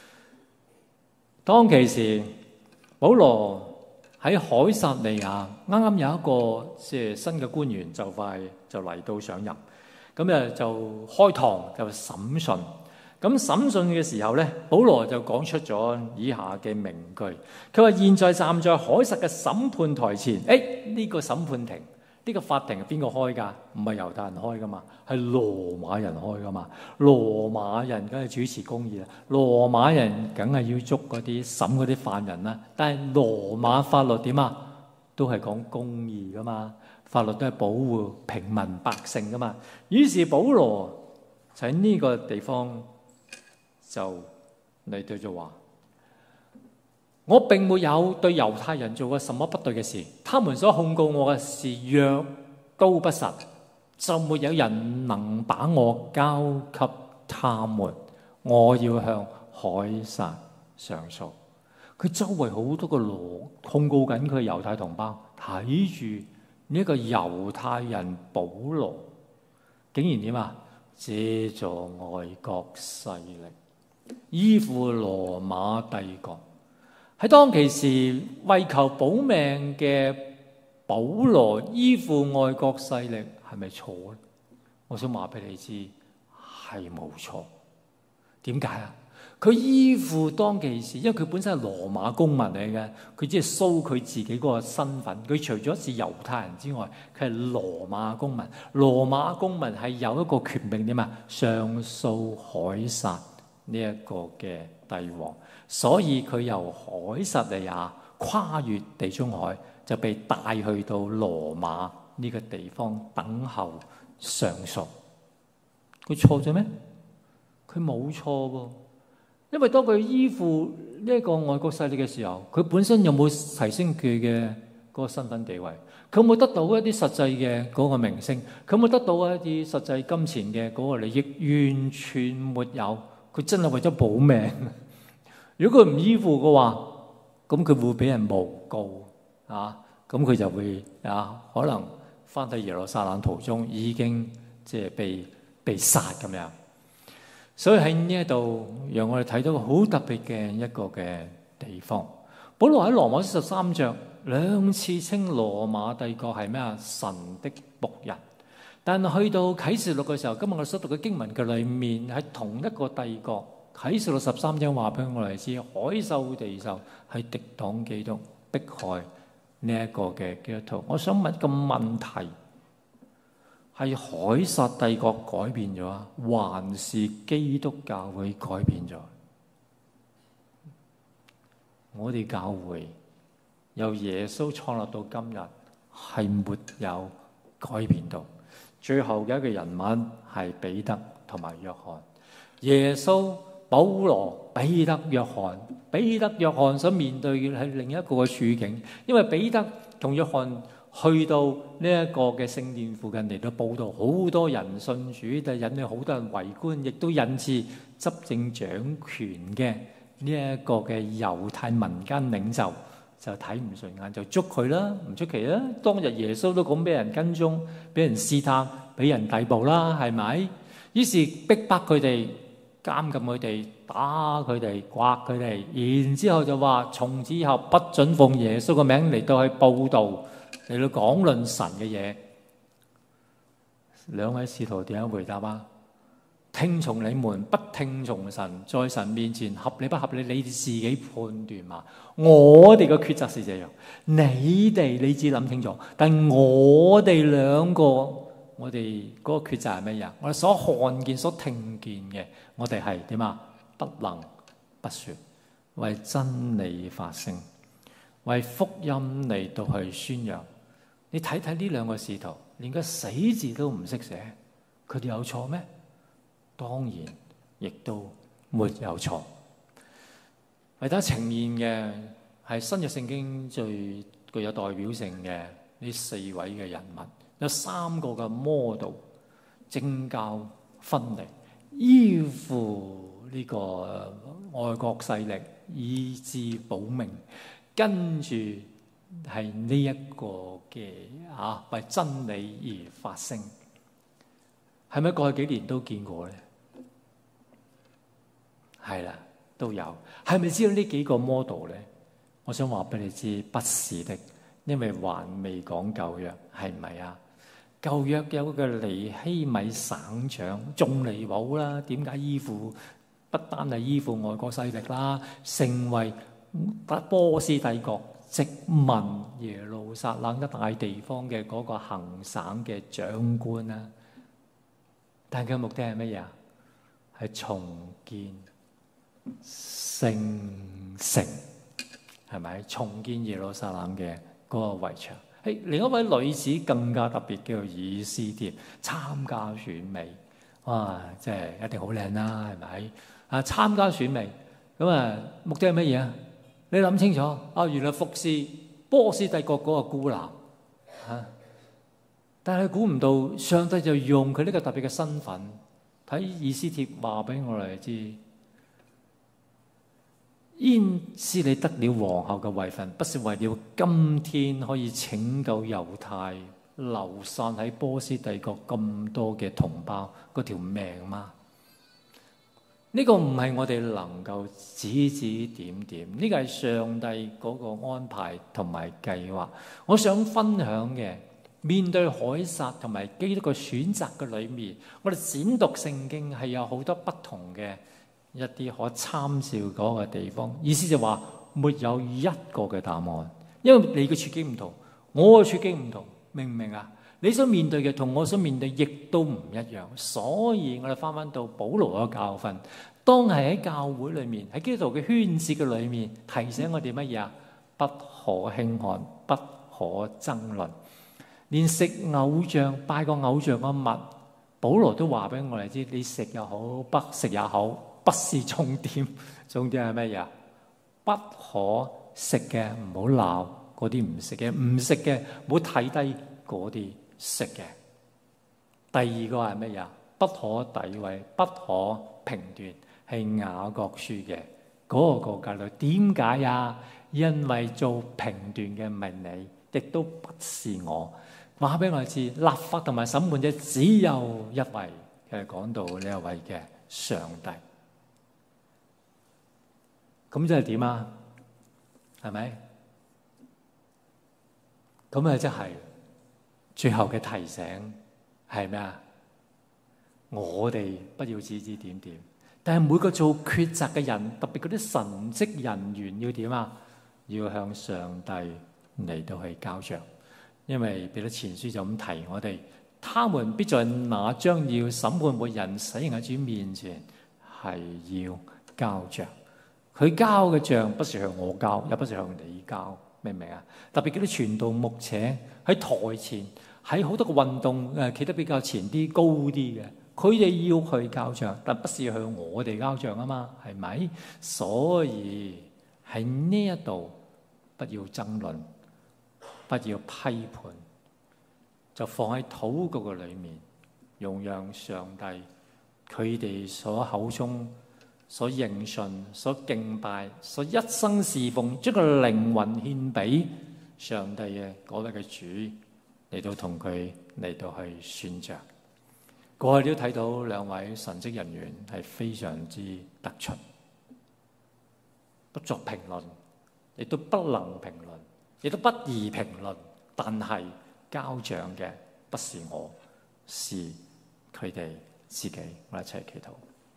當其時，保羅喺凱撒利亞啱啱有一個即係新嘅官員就快就嚟到上任，咁誒就開堂就審訊。咁審訊嘅時候咧，保羅就講出咗以下嘅名句。佢話：現在站在凱撒嘅審判台前，誒呢個審判庭，呢個法庭係邊個開㗎？唔係猶太人開㗎嘛，係羅馬人開㗎嘛。羅馬人梗係主持公義啦，羅馬人梗係要捉嗰啲審嗰啲犯人啦。但係羅馬法律點啊？都係講公義㗎嘛，法律都係保護平民百姓㗎嘛。於是保羅就喺呢個地方就嚟到就話：我並沒有對猶太人做過什麼不對嘅事，他們所控告我嘅事若都不實，就沒有人能把我交給他們。我要向凱撒上訴。佢周圍好多個羅控告緊佢猶太同胞，睇住呢一個猶太人保羅，竟然點啊？借助外國勢力，依附羅馬帝國。喺當其時為求保命嘅保羅依附外國勢力係咪錯咧？我想話俾你知係冇錯。點解啊？佢依附當其時，因為佢本身係羅馬公民嚟嘅，佢只係 show 佢自己嗰個身份。佢除咗是猶太人之外，佢係羅馬公民。羅馬公民係有一個權柄點啊？上訴凱撒呢一個嘅帝王。所以佢由凱撒利亞跨越地中海，就被帶去到羅馬呢個地方等候上訴。佢錯咗咩？佢冇錯喎。因為當佢依附呢一個外國勢力嘅時候，佢本身有冇提升佢嘅嗰個身份地位？佢有冇得到一啲實際嘅嗰個名聲？佢有冇得到一啲實際金錢嘅嗰個利益？完全沒有。佢真係為咗保命。如果佢唔依附嘅話，咁佢會俾人誣告啊！咁佢就會啊，可能翻去耶路撒冷途中已經即係被被殺咁樣。所以喺呢一度，讓我哋睇到好特別嘅一個嘅地方。保羅喺羅馬書十三章兩次稱羅馬帝國係咩啊？神的僕人。但係去到啟示錄嘅時候，今日我哋所讀嘅經文嘅裏面，喺同一個帝國。啟示錄十三章話俾我哋知，海獸地獸係敵擋基督，迫害呢一個嘅基督徒。我想問個問題：係凱撒帝國改變咗啊，還是基督教會改變咗？我哋教會由耶穌創立到今日係沒有改變到。最後嘅一個人物係彼得同埋約翰。耶穌、保羅、彼得、約翰，彼得、約翰所面對嘅係另一個嘅處境，因為彼得同約翰去到呢一個嘅聖殿附近嚟到報道，好多人信主，就引起好多人圍觀，亦都引致執政掌權嘅呢一個嘅猶太民間領袖就睇唔順眼，就捉佢啦，唔出奇啦。當日耶穌都咁俾人跟蹤，俾人試探，俾人逮捕啦，係咪？於是逼迫佢哋。監禁佢哋，打佢哋，刮佢哋，然之後就話從此以後不准奉耶穌嘅名嚟到去報道，嚟到講論神嘅嘢。兩位使徒點樣回答啊？聽從你們，不聽從神，在神面前合理不合理，你哋自己判斷嘛。我哋嘅抉擇是這樣，你哋你自己諗清楚。但我哋兩個， 我哋嗰個抉擇係乜嘢？我哋所看見、所聽見嘅，我哋係點啊？不能不說，為真理發聲，為福音嚟到去宣揚。你睇睇呢兩個使徒，連個死字都唔識寫，佢哋有錯咩？當然，亦都沒有錯。為大家呈現嘅係新約聖經最具有代表性嘅呢四位嘅人物，有三個嘅 model， 政教分離，依附呢個外國勢力，以致保命，跟住係呢一個嘅啊，為真理而發聲，係咪過去幾年都見過咧？係啦，都有。係咪知道呢幾個 model 咧？我想話俾你知，不是的，因為還未講舊約，係唔係啊？舊約有個尼希米省長，仲離譜啦。點解依附？不單係依附外國勢力啦，成為波斯帝國殖民耶路撒冷一大地方嘅嗰個行省嘅長官啦。但佢嘅目的係乜嘢？係重建聖城，係咪？重建耶路撒冷嘅嗰個圍牆。係另一位女子更加特別，叫做以斯帖，參加選美。哇！即係一定好靚啦，係咪？啊！參加選美咁啊，目的係乜嘢啊？你諗清楚啊！原來服侍波斯帝國嗰個孤男嚇，但係估唔到上帝就用佢呢個特別嘅身份，睇以斯帖話俾我哋知，焉知你得了皇后嘅位份，不是為了今天可以拯救猶太流散喺波斯帝國咁多嘅同胞嗰條命嗎？呢個唔係我哋能夠指指點點，呢個係上帝嗰個安排同埋計劃。我想分享嘅，面對凱撒同埋基督嘅選擇嘅裏面，我哋展讀聖經係有好多不同嘅一啲可參照嗰個地方。意思就話沒有一個嘅答案，因為你嘅處境唔同，我嘅處境唔同，明唔明啊？你所面對嘅同我所面對亦都唔一樣，所以我哋翻翻到保羅嘅教訓，當係喺教會裏面，喺基督徒嘅圈子嘅裏面，提醒我哋乜嘢啊？不可輕看，不可爭論，連食偶像、拜個偶像嘅物，保羅都話俾我哋知，你食又好，不食也好，不是重點，重點係乜嘢？不可食嘅唔好鬧嗰啲唔食嘅，唔食嘅唔好睇低嗰啲食嘅。第二個係乜嘢？不可詆毀，不可評斷，係雅各書嘅嗰個個教律。點解啊？因為做評斷嘅唔係你，亦都不是我。話俾我哋知，立法同埋審判者只有一位，係講到呢一位嘅上帝。咁即係點啊？係咪？咁啊，即係最後嘅提醒係咩啊？我哋不要指指點點，但係每個做抉擇嘅人，特別嗰啲神職人員要點啊？要向上帝嚟到去交賬，因為彼得前書就咁提我哋，他們必在那將要審判活人死人嘅主面前係要交賬。佢交嘅賬不是向我交，也不是向你交，明唔明啊？特別嗰啲傳道牧者喺台前，喺好多個運動誒企得比較前啲、高啲嘅，佢哋要去交賬，但不是向我哋交賬啊嘛，係咪？所以喺呢一度不要爭論，不要批判，就放喺禱告嘅裏面，容讓上帝佢哋所口中所認信、所敬拜、所一生侍奉，將個靈魂獻俾上帝嘅嗰位嘅主嚟到同佢嚟到去算賬。過去都睇到兩位神職人員係非常之突出，不作評論，亦都不能評論，亦都不宜評論。但係交賬嘅不是我，是佢哋自己。我哋一齊祈禱。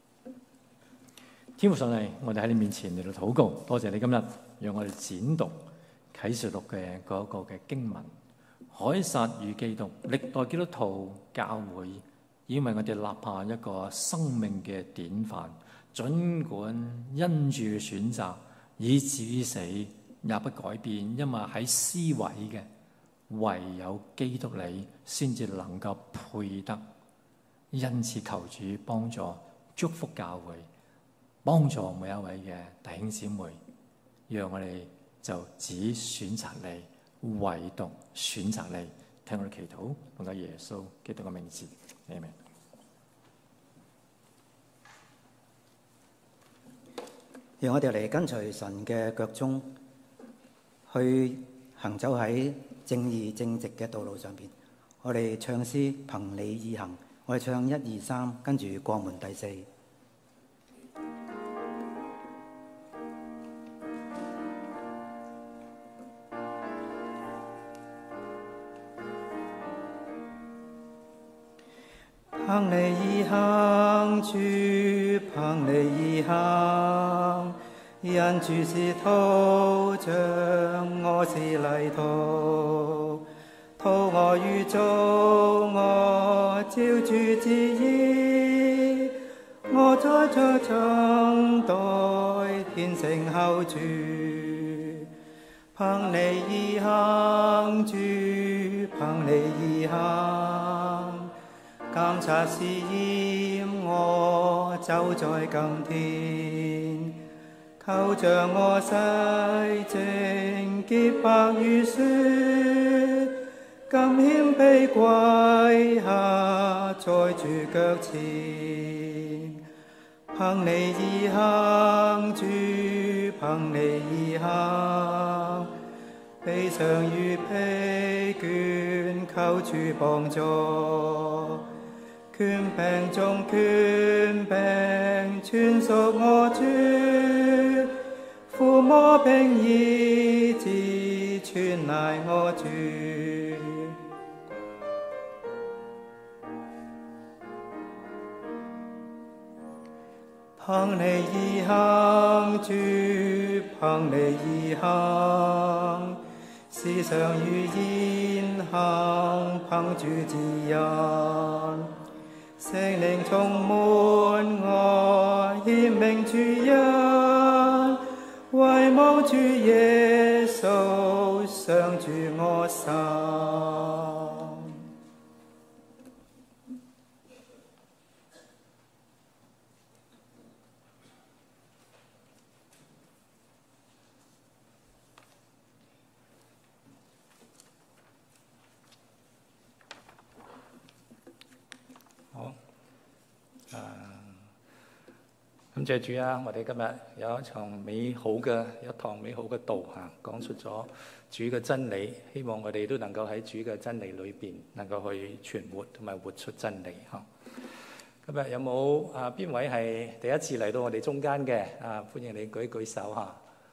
天父上帝，我哋喺你面前嚟到禱告，多謝你今日讓我哋展讀啟示錄嘅嗰個嘅經文， 凱撒與基督，歷代基督徒教會已經為我哋立下一個生命嘅典範。儘管因住選擇以至於死，也不改變，因為喺思維嘅唯有基督你先至能夠配得。因此求主幫助祝福教會，幫助每一位嘅弟兄姊妹，讓我哋就只選擇你，唯獨選擇你。聽我哋祈禱，奉耶穌基督嘅名字，阿們。 讓我哋嚟跟隨神嘅腳蹤，去行走喺正義正直嘅道路上邊。我哋唱詩憑你意行，我哋唱一二三，跟住過門第四。憑你意行，主憑你意行，因主是土匠，我是泥土，土我與造我，照主旨意，我在這場代獻成後主，憑你意行，主憑你意行。監察試驗我，走在今天，求將我洗淨，潔白如雪，甘謙卑跪下在主腳前，憑你意行，主憑你意行，悲傷與疲倦，求主幫助。權柄中權柄，全屬我主，撫摸並醫治，全賴我主。憑你意行，主憑你意行，思想與言行，憑主指引。聖靈充滿我，顯明主恩，惟望主耶穌常住我心。 感謝主啊！我哋今日有一場美好嘅一堂美好嘅道嚇，講出咗主嘅真理。希望我哋都能夠喺主嘅真理裏邊，能夠去存活同埋活出真理嚇。今日有冇啊邊位係第一次嚟到我哋中間嘅啊？歡迎你舉一舉手嚇。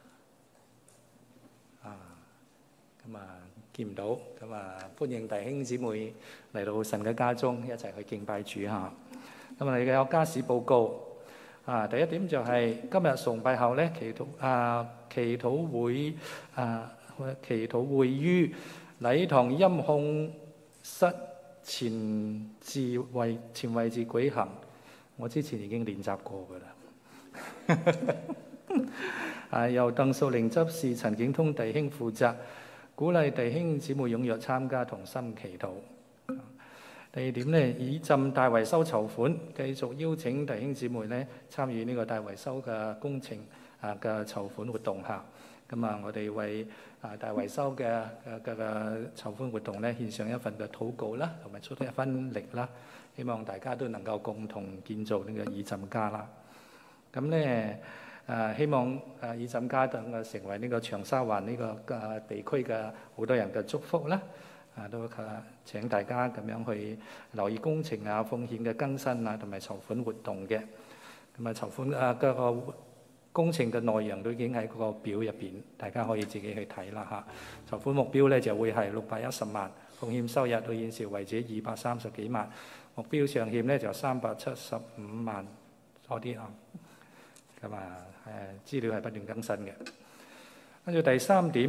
啊，咁啊見唔到，咁啊歡迎弟兄姊妹嚟到神嘅家中，一齊去敬拜主嚇。咁啊，你嘅有家事報告。啊，第一點就係今日崇拜後咧，祈禱啊，祈禱會啊，祈禱會於禮堂音控室前置位前位置舉行。我之前已經練習過㗎啦。啊，由鄧素玲執事、陳景通弟兄負責，鼓勵弟兄姊妹踴躍參加，同心祈禱。第二點咧，以浸大維修籌款，繼續邀請弟兄姊妹咧參與呢個大維修嘅工程啊嘅籌款活動嚇。咁啊，我哋為啊大維修嘅嘅嘅籌款活動咧獻上一份嘅禱告啦，同埋出一分力啦。希望大家都能夠共同建造呢個以浸家啦。咁咧啊，希望啊以浸家等啊成為呢個長沙灣呢個嘅地區嘅好多人嘅祝福啦。啊，都請大家咁樣去留意工程啊、奉獻嘅更新啊，同埋籌款活動嘅。咁啊，籌款啊嗰個工程嘅內容都已經喺嗰個表入邊，大家可以自己去睇啦嚇。籌款目標咧就會係六百一十萬，奉獻收入到現時為止二百三十幾萬，目標上限咧就三百七十五萬多啲啊。咁啊誒資料係不斷更新嘅。跟住第三點，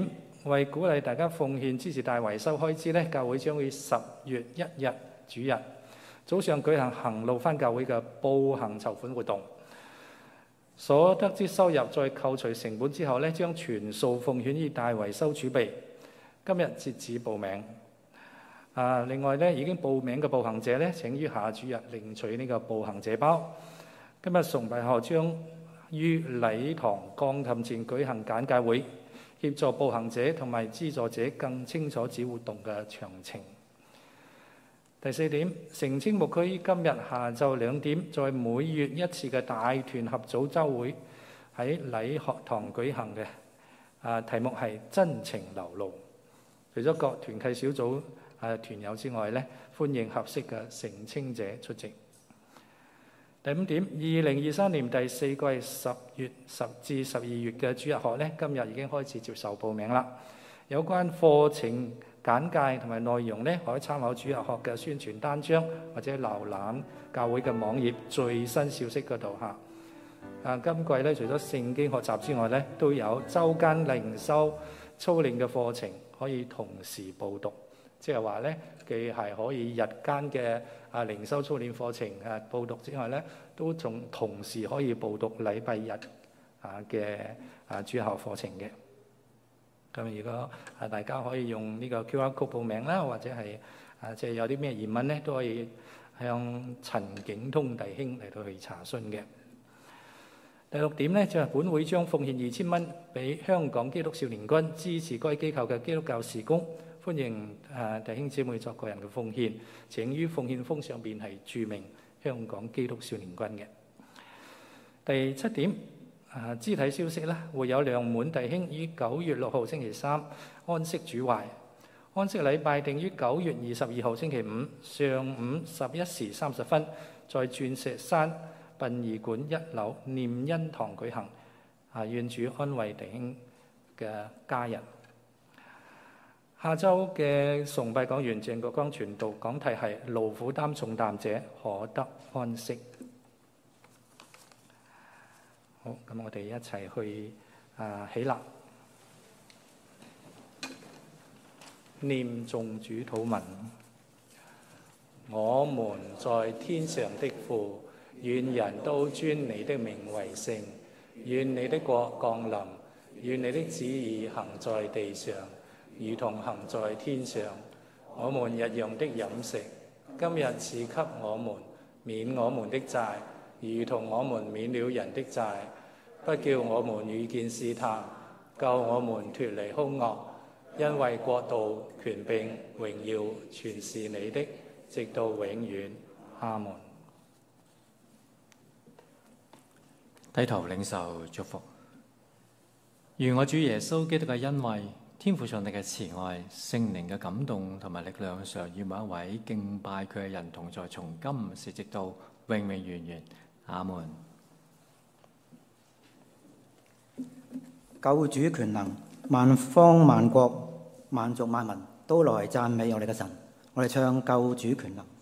為鼓勵大家奉獻支持大維修開支呢，教會將會十月一日主日早上舉行行路返教會嘅步行籌款活動，所得之收入再扣除成本之後呢，將全數奉獻於大維修儲備。今日截止報名。啊，另外呢，已經報名嘅步行者呢，請於下主日領取呢個步行者包。今日崇拜後將於禮堂鋼琴前舉行簡介會，協助步行者同埋資助者更清楚指活動嘅詳情。第四點，城青牧區今日下晝兩點，在每月一次嘅大團合組週會喺禮學堂舉行嘅。啊，題目係真情流露。除咗各團契小組啊團友之外呢，歡迎合適嘅城青者出席。第五點，二零二三年第四季十月十至十二月嘅主日學呢，今日已經開始接受報名啦。有關課程簡介同埋內容呢，可以參考主日學嘅宣傳單張，或者瀏覽教會嘅網頁最新消息嗰度嚇。啊，今季呢，除咗聖經學習之外呢，都有週間靈修操練嘅課程可以同時報讀，即係話呢，既係可以日間嘅啊靈修操練課程啊報讀之外呢，都仲同時可以報讀禮拜日啊嘅啊主日學課程嘅。咁如果啊大家可以用呢個 Q R code 報名啦，或者係啊即係有啲咩疑問呢，都可以向陳景通弟兄嚟到去查詢嘅。第六點呢，就係本會將奉獻二千蚊俾香港基督少年軍，支持該機構嘅基督教事工。歡迎誒弟兄姊妹作個人嘅奉獻，請於奉獻封上邊係註明香港基督少年軍嘅。第七點，啊肢體消息咧，會有梁滿弟兄於九月六號星期三安息主懷，安息禮拜定於九月二十二號星期五上午十一時三十分，在鑽石山殯儀館一樓念恩堂舉行。啊，願主安慰弟兄嘅家人。下週嘅崇拜講員鄭國江傳道，講題係勞苦擔重擔者可得安息。好，咁我哋一齊去啊起立，念誦主禱文。我們在天上的父，願人都尊你的名為聖。願你的國降臨，願你的旨意行在地上，如同行在天上。我們日用的飲食，今日賜給我們，免我們的債，如同我們免了人的債。不叫我們遇見試探，救我們脫離兇惡。因為國度、權柄、榮耀，全是你的，直到永遠。阿門。 低頭領受祝福。願我主耶穌基督嘅恩惠、天父上帝嘅慈愛、聖靈嘅感動同埋力量，常與每一位敬拜佢嘅人同在，從今時直到永永遠遠。阿門。 救主權能，萬方萬國萬族萬民都來讚美我哋嘅神。我哋唱救主權能。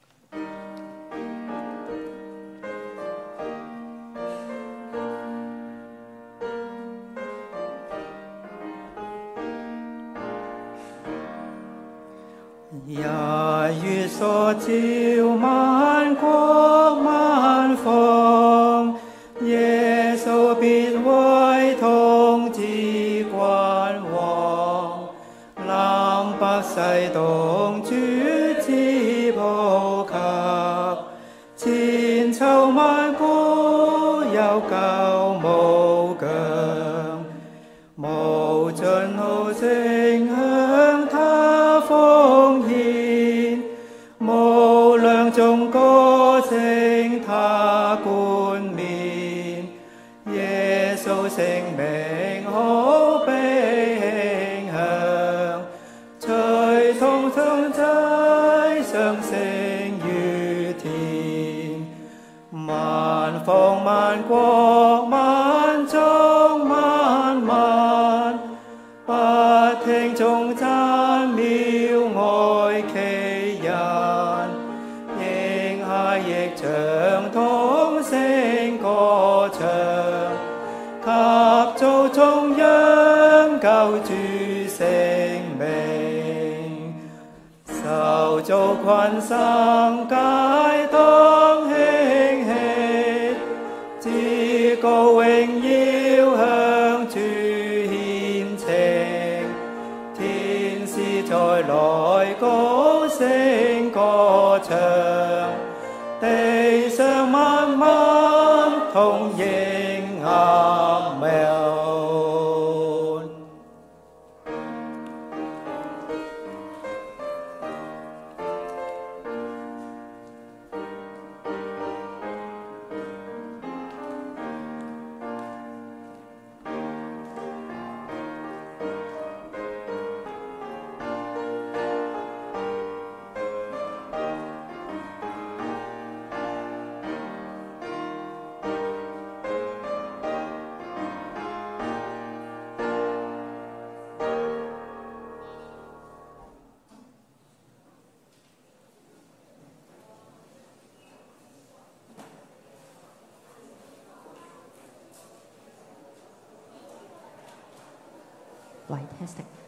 日月所照萬國萬方，耶穌必為統治君王，南北西東諸子普及，千秋萬古有救無疆，無盡好聲向他奉獻，無量眾歌稱他冠冕，耶穌聖名好比馨香，隨同眾祭上升於天，萬方萬國萬眾萬民，不聽頌讚妙愛奇人，嬰孩亦將同聲歌唱，給祖宗央救主性命，受造群生皆當興起，至高榮耀向主獻呈，天使在內高聲歌唱，地上萬民同應阿們。 喂 testing，